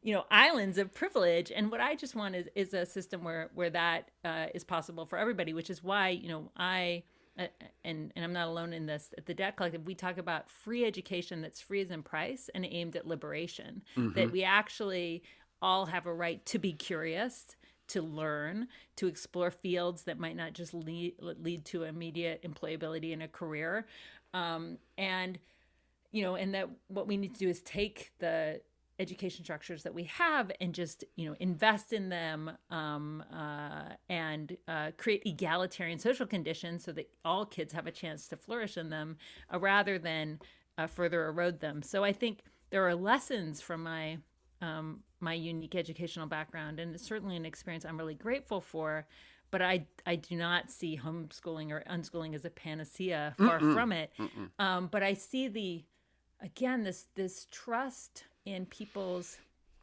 you know, islands of privilege. And what I just want is, is a system where where that uh, is possible for everybody, which is why, you know, I uh, and and I'm not alone in this. At the Debt Collective, we talk about free education that's free as in price and aimed at liberation. Mm-hmm. That we actually all have a right to be curious, to learn, to explore fields that might not just lead lead to immediate employability in a career, um, and you know, and that what we need to do is take the education structures that we have and just, you know, invest in them, um, uh, and uh, create egalitarian social conditions so that all kids have a chance to flourish in them, uh, rather than uh, further erode them. So I think there are lessons from my um, my unique educational background, and it's certainly an experience I'm really grateful for. But I I do not see homeschooling or unschooling as a panacea. Far Mm-mm. from it. Um, but I see the again this this trust in people's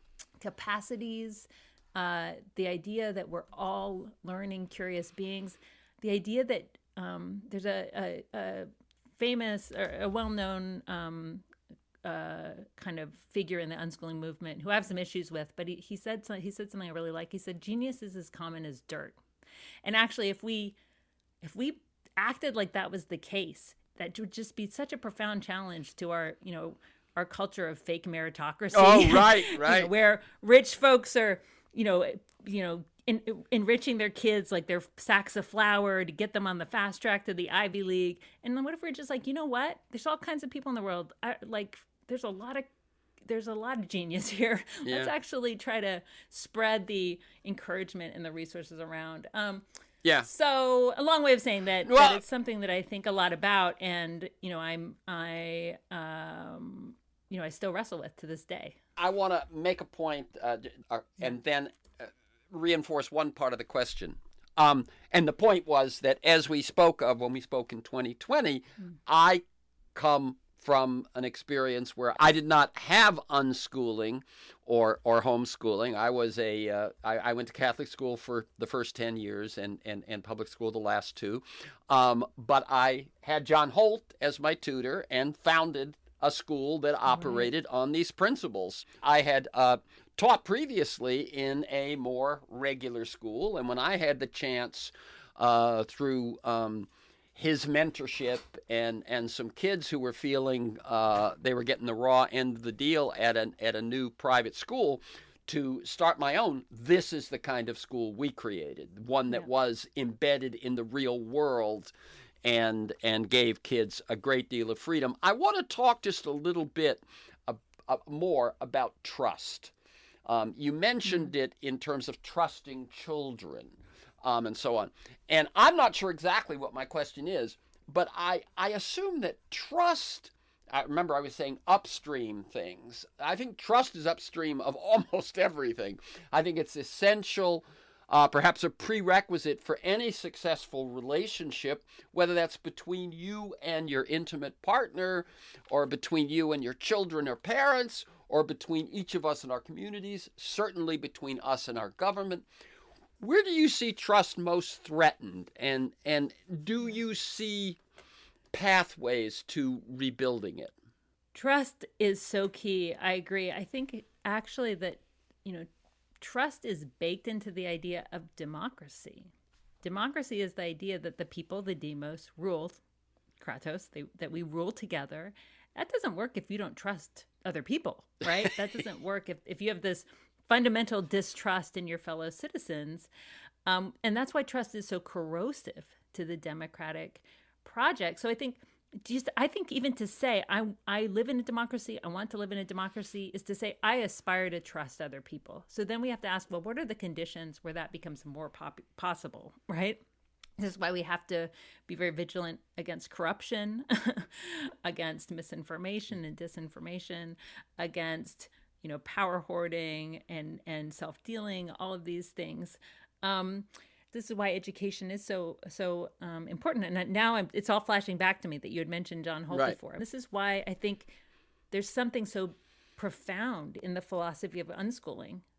capacities, uh, the idea that we're all learning, curious beings, the idea that um, there's a, a, a famous or a well-known um, uh, kind of figure in the unschooling movement who I have some issues with, but he, he said he said something I really like. He said, "Genius is as common as dirt." And actually, if we if we acted like that was the case, that would just be such a profound challenge to our, you know, our culture of fake meritocracy. Oh, right, right. You know, where rich folks are, you know, you know, in, enriching their kids like their sacks of flour to get them on the fast track to the Ivy League. And then what if we're just like, you know what? There's all kinds of people in the world. I, like, there's a lot of there's a lot of genius here. Yeah. Let's actually try to spread the encouragement and the resources around. Um, Yeah. So a long way of saying that, well, that it's something that I think a lot about, and you know, I'm I um you know I still wrestle with to this day. I want to make a point, uh, uh, and then uh, reinforce one part of the question. Um, and the point was that as we spoke of when we spoke in twenty twenty, mm. I come from an experience where I did not have unschooling or or homeschooling. I was a uh, I, I went to Catholic school for the first ten years and and, and public school the last two, um, but I had John Holt as my tutor and founded a school that operated right. on these principles. I had uh, taught previously in a more regular school, and when I had the chance uh, through um, his mentorship and, and some kids who were feeling uh, they were getting the raw end of the deal at a, at a new private school to start my own, this is the kind of school we created, one that yeah. was embedded in the real world and and gave kids a great deal of freedom. I want to talk just a little bit uh, uh, more about trust. Um, you mentioned mm-hmm. it in terms of trusting children. Um, and so on. And I'm not sure exactly what my question is, but I, I assume that trust, I remember I was saying upstream things. I think trust is upstream of almost everything. I think it's essential, uh, perhaps a prerequisite for any successful relationship, whether that's between you and your intimate partner, or between you and your children or parents, or between each of us and our communities, certainly between us and our government. Where do you see trust most threatened, and and do you see pathways to rebuilding it? Trust is so key. I agree. I think actually that, you know, trust is baked into the idea of democracy. Democracy is the idea that the people, the demos, rule, Kratos, they, that we rule together. That doesn't work if you don't trust other people, right? That doesn't work if, if you have this fundamental distrust in your fellow citizens. Um, and that's why trust is so corrosive to the democratic project. So I think just, I think even to say, I, I live in a democracy, I want to live in a democracy, is to say, I aspire to trust other people. So then we have to ask, well, what are the conditions where that becomes more pop- possible, right? This is why we have to be very vigilant against corruption, against misinformation and disinformation, against, you know, power hoarding and, and self-dealing, all of these things. Um, this is why education is so so um, important. And now I'm, it's all flashing back to me that you had mentioned John Holt right. before. This is why I think there's something so profound in the philosophy of unschooling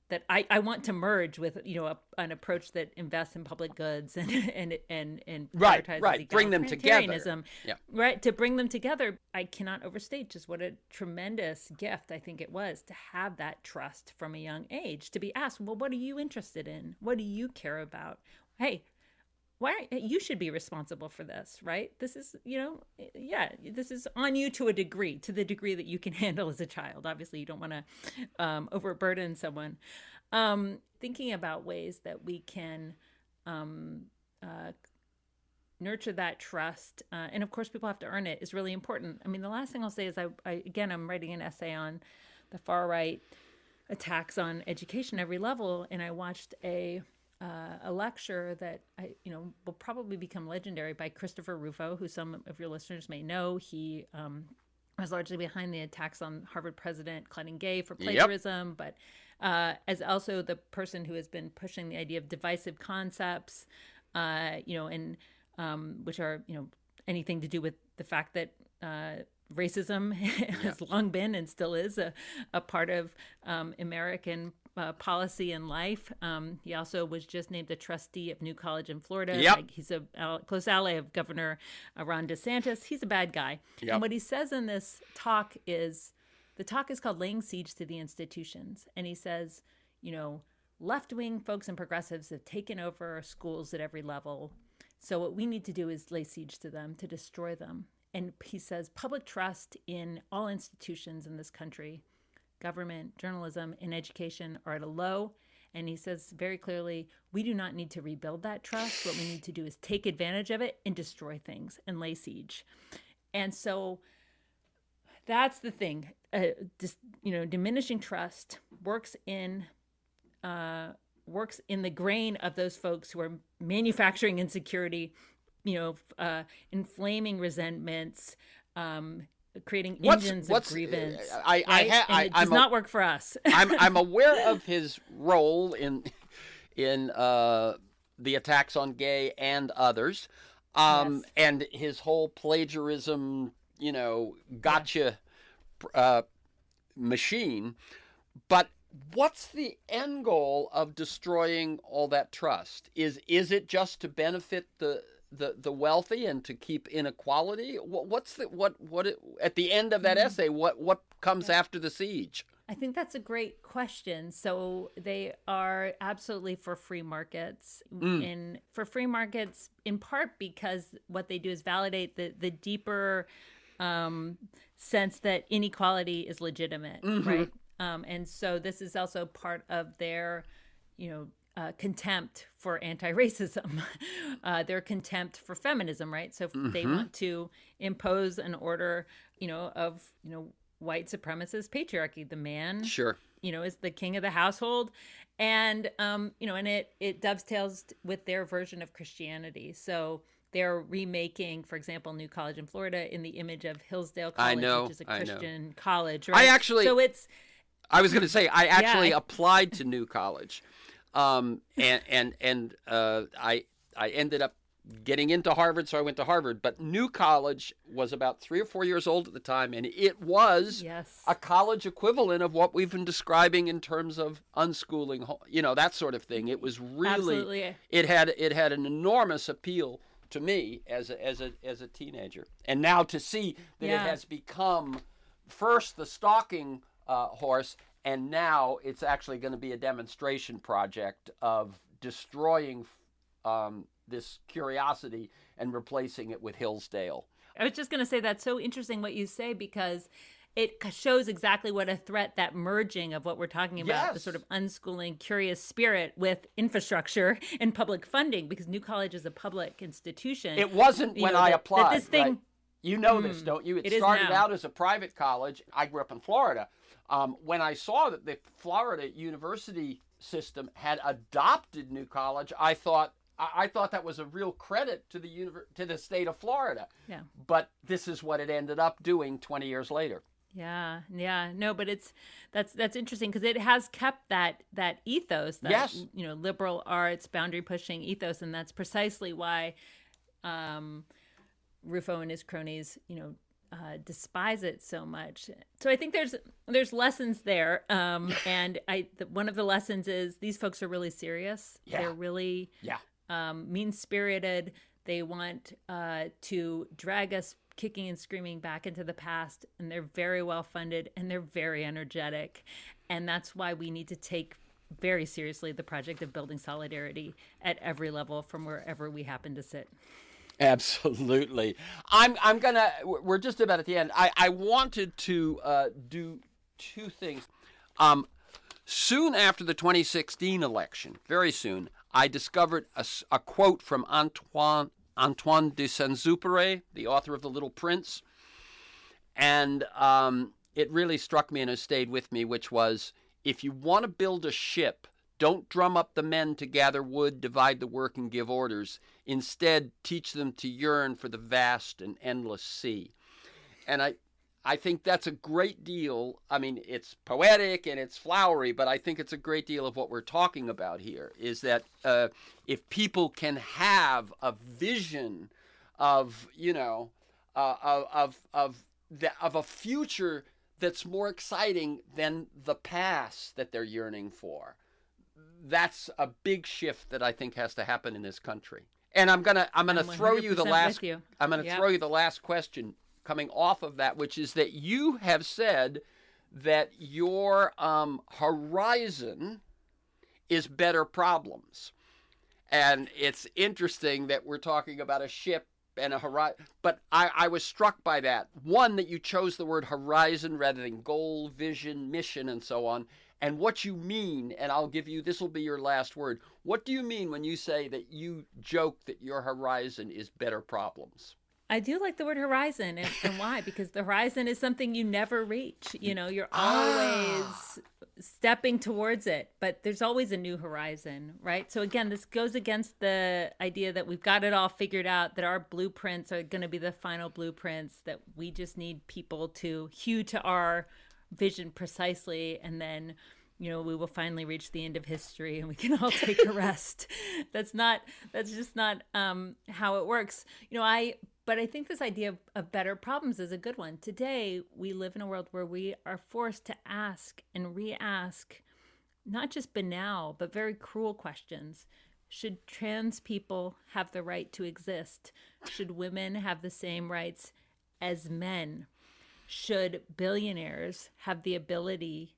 that I, I want to merge with, you know, a, an approach that invests in public goods and and and, and Right, prioritizes right. Bring them together. egalitarianism. Yeah. Right, to bring them together. I cannot overstate just what a tremendous gift I think it was to have that trust from a young age, to be asked, well, what are you interested in? What do you care about? Hey, why you should be responsible for this, right? This is, you know, yeah, this is on you to a degree, to the degree that you can handle as a child. Obviously, you don't want to um, overburden someone. Um, thinking about ways that we can um, uh, nurture that trust, uh, and of course, people have to earn it, is really important. I mean, the last thing I'll say is, I, I again, I'm writing an essay on the far right attacks on education every level, and I watched a Uh, a lecture that I, you know, will probably become legendary by Christopher Rufo, who some of your listeners may know. He um, was largely behind the attacks on Harvard president Clinton Gay for plagiarism, yep. but uh, as also the person who has been pushing the idea of divisive concepts, uh, you know, and um, which are, you know, anything to do with the fact that uh, racism has yeah. long been and still is a, a part of um, American Uh, policy and life. Um, he also was just named a trustee of New College in Florida. Yep. Like, he's a uh, close ally of Governor uh, Ron DeSantis. He's a bad guy. Yep. And what he says in this talk is, the talk is called Laying Siege to the Institutions. And he says, you know, left-wing folks and progressives have taken over schools at every level. So what we need to do is lay siege to them, to destroy them. And he says public trust in all institutions in this country, government, journalism, and education, are at a low. And he says very clearly, we do not need to rebuild that trust. What we need to do is take advantage of it and destroy things and lay siege. And so that's the thing. Uh, just, you know, diminishing trust works in uh, works in the grain of those folks who are manufacturing insecurity, you know, uh, inflaming resentments, um, creating engines what's, what's, of grievance. I, I, right? I, I, it does I'm not a, work for us. I'm, I'm aware of his role in in uh, the attacks on Gay and others, um, yes. and his whole plagiarism, you know, gotcha yeah. uh, machine. But what's the end goal of destroying all that trust? Is is it just to benefit the the the wealthy and to keep inequality? What's the what what it, at the end of that mm-hmm. essay, what what comes yeah. after the siege? I think that's a great question. So they are absolutely for free markets, mm. and for free markets in part because what they do is validate the the deeper um, sense that inequality is legitimate, mm-hmm. right? Um, and so this is also part of their, you know, Uh, contempt for anti-racism, uh, their contempt for feminism, right? So mm-hmm. they want to impose an order, you know, of, you know, white supremacist patriarchy. The man, sure, you know, is the king of the household, and um, you know, and it it dovetails with their version of Christianity. So they're remaking, for example, New College in Florida in the image of Hillsdale College, I know, which is a Christian I know. college, right? I actually, so it's. I was going to say, I actually yeah, I, applied to New College. Um, and, and, and, uh, I, I ended up getting into Harvard, so I went to Harvard, but New College was about three or four years old at the time. And it was yes. a college equivalent of what we've been describing in terms of unschooling, you know, that sort of thing. It was really, Absolutely. it had, it had an enormous appeal to me as a, as a, as a teenager. And now to see that yeah. it has become first the stalking, uh, horse, and now it's actually going to be a demonstration project of destroying um, this curiosity and replacing it with Hillsdale. I was just going to say that's so interesting what you say, because it shows exactly what a threat that merging of what we're talking about, yes. the sort of unschooling, curious spirit with infrastructure and public funding, because New College is a public institution. It wasn't when know, I that, applied. That this thing, right? You know mm, this, don't you? It, it started out as a private college. I grew up in Florida. Um, when I saw that the Florida university system had adopted New College, I thought I, I thought that was a real credit to the univer- to the state of Florida. Yeah. But this is what it ended up doing twenty years later. Yeah, yeah, no, but it's that's that's interesting because it has kept that that ethos, that yes. you know, liberal arts, boundary pushing ethos, and that's precisely why um, Rufo and his cronies, you know, uh, despise it so much. So I think there's there's lessons there, um, and I the, one of the lessons is these folks are really serious. Yeah. They're really Yeah. um, mean spirited. They want uh, to drag us kicking and screaming back into the past, and they're very well funded and they're very energetic, and that's why we need to take very seriously the project of building solidarity at every level from wherever we happen to sit. Absolutely. I'm I'm gonna. We're just about at the end. I I wanted to uh, do two things. Um, soon after the twenty sixteen election, very soon, I discovered a, a quote from Antoine Antoine de Saint-Exupéry, the author of The Little Prince, and um, it really struck me and has stayed with me, which was, if you want to build a ship, don't drum up the men to gather wood, divide the work, and give orders. Instead, teach them to yearn for the vast and endless sea. And I, I think that's a great deal. I mean, it's poetic and it's flowery, but I think it's a great deal of what we're talking about here, is that uh, if people can have a vision of, you know, uh, of, of, of, the, of a future that's more exciting than the past that they're yearning for, that's a big shift that I think has to happen in this country. And I'm gonna I'm gonna I'm throw you the last you. I'm gonna Yep. throw you the last question coming off of that, which is that you have said that your um, horizon is better problems, and it's interesting that we're talking about a ship and a horizon. But I, I was struck by that. One, that you chose the word horizon rather than goal, vision, mission, and so on. And what you mean, and I'll give you, this will be your last word. What do you mean when you say that you joke that your horizon is better problems? I do like the word horizon, and, and why? Because the horizon is something you never reach. You know, you're always Ah. stepping towards it, but there's always a new horizon, right? So again, this goes against the idea that we've got it all figured out, that our blueprints are going to be the final blueprints, that we just need people to hew to our vision precisely, and then, you know, we will finally reach the end of history and we can all take a rest. That's not, that's just not um, how it works. You know, I, but I think this idea of, of better problems is a good one. Today, we live in a world where we are forced to ask and re-ask not just banal, but very cruel questions. Should trans people have the right to exist? Should women have the same rights as men? Should billionaires have the ability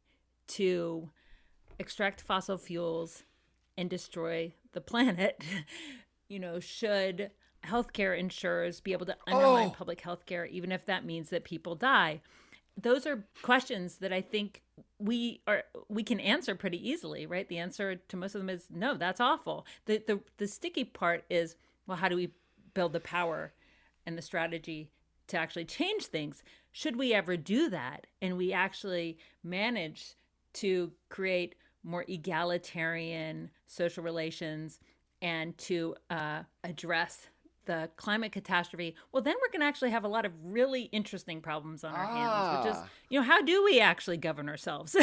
to extract fossil fuels and destroy the planet? You know, should healthcare insurers be able to undermine Oh. public healthcare, even if that means that people die? Those are questions that I think we are we can answer pretty easily, right? The answer to most of them is no, that's awful. The the the sticky part is, well, how do we build the power and the strategy to actually change things? Should we ever do that and we actually manage to create more egalitarian social relations and to uh, address the climate catastrophe, well, then we're going to actually have a lot of really interesting problems on our hands, which is, Ah. you know, how do we actually govern ourselves?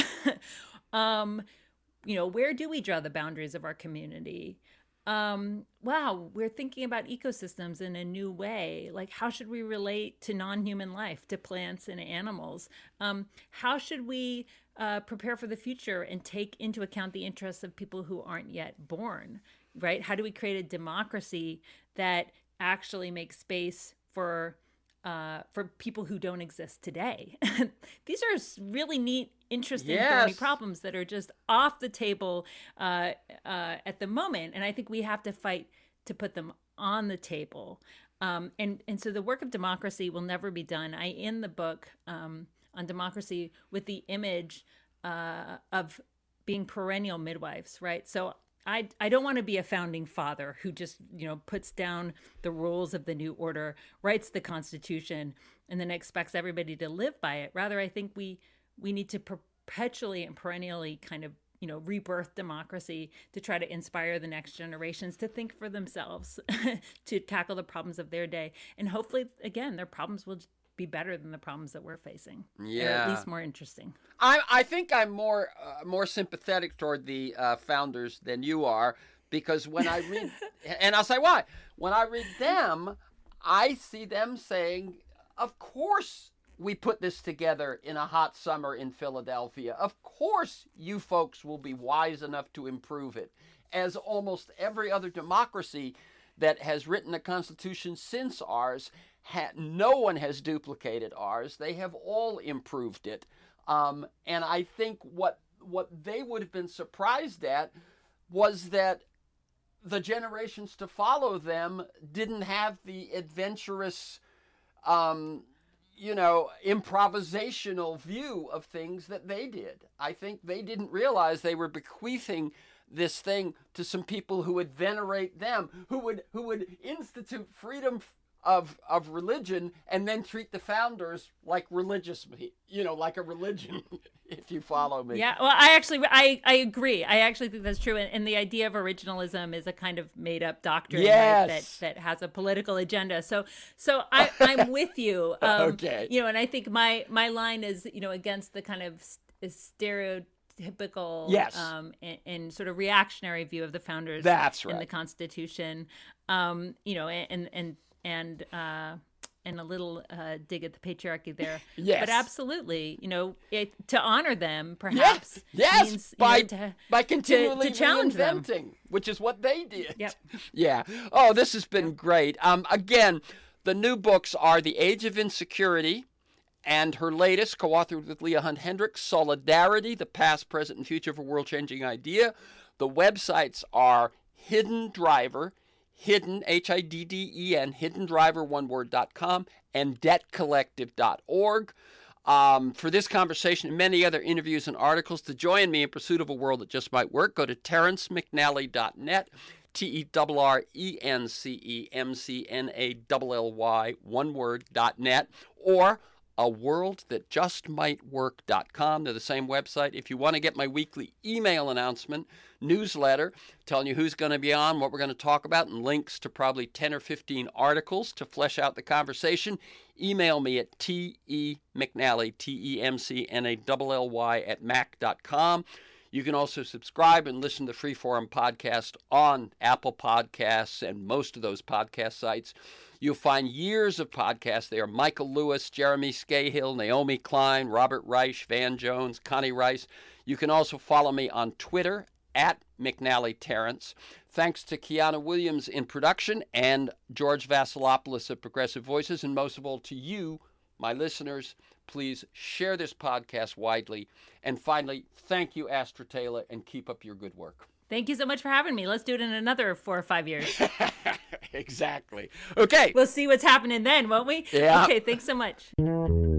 um, you know, where do we draw the boundaries of our community? Um, wow, we're thinking about ecosystems in a new way. Like, how should we relate to non-human life, to plants and animals? Um, how should we uh, prepare for the future and take into account the interests of people who aren't yet born, right? How do we create a democracy that actually makes space for uh, for people who don't exist today? These are s- really neat, interesting, thorny Yes. problems that are just off the table uh, uh, at the moment, and I think we have to fight to put them on the table. Um, and and so the work of democracy will never be done. I end the book um, on democracy with the image uh, of being perennial midwives, right? So I, I don't want to be a founding father who just, you know, puts down the rules of the new order, writes the Constitution, and then expects everybody to live by it. Rather, I think we we need to perpetually and perennially kind of, you know, rebirth democracy to try to inspire the next generations to think for themselves, to tackle the problems of their day. And hopefully, again, their problems will be better than the problems that we're facing. Or at Yeah. least more interesting. I I think I'm more uh, more sympathetic toward the uh, founders than you are, because when I read, and I'll say why. When I read them, I see them saying of course we put this together in a hot summer in Philadelphia. Of course you folks will be wise enough to improve it. As almost every other democracy that has written a constitution since ours, ha- no one has duplicated ours. They have all improved it. Um, and I think what what they would have been surprised at was that the generations to follow them didn't have the adventurous, um, you know, improvisational view of things that they did. I think they didn't realize they were bequeathing this thing to some people who would venerate them, who would who would institute freedom of of religion and then treat the founders like religious, you know, like a religion, if you follow me. Yeah, well, I actually, I, I agree. I actually think that's true. And, and the idea of originalism is a kind of made up doctrine, yes. right, that, that has a political agenda. So, so I, I'm with you. Um, okay. You know, and I think my, my line is, you know, against the kind of stereotypical yes. um, and, and sort of reactionary view of the founders that's right. in the Constitution. Um, you know, and, and, and, uh, and a little uh, dig at the patriarchy there. Yes. But absolutely, you know, it, to honor them perhaps yes. means by, you know, to, by continually to, to challenge reinventing, them. which is what they did. Yep. Yeah. Oh, this has been great. Um, again, the new books are The Age of Insecurity and her latest, co-authored with Leah Hunt Hendricks, Solidarity, The Past, Present, and Future of a World-Changing Idea. The websites are Hidden Driver, Hidden, H I D D E N, hidden driver one word dot com, and debt collective dot org. Um, for this conversation and many other interviews and articles, to join me in pursuit of a world that just might work, go to terrence mcnally dot net, T E R R E N C E M C N A L L Y, one word, dot net, or a world that just might work dot com. They're the same website. If you want to get my weekly email announcement, newsletter, telling you who's going to be on, what we're going to talk about, and links to probably ten or fifteen articles to flesh out the conversation, email me at temcnally, T E M C N A L L Y, at mac dot com. You can also subscribe and listen to the Freeform podcast on Apple Podcasts and most of those podcast sites. You'll find years of podcasts there. Michael Lewis, Jeremy Scahill, Naomi Klein, Robert Reich, Van Jones, Connie Rice. You can also follow me on Twitter at McNally Terrence. Thanks to Kiana Williams in production and George Vasilopoulos of Progressive Voices, and most of all to you, my listeners. Please share this podcast widely. And finally, thank you, Astra Taylor, and keep up your good work. Thank you so much for having me. Let's do it in another four or five years. Exactly. Okay. We'll see what's happening then, won't we? Yeah. Okay, thanks so much.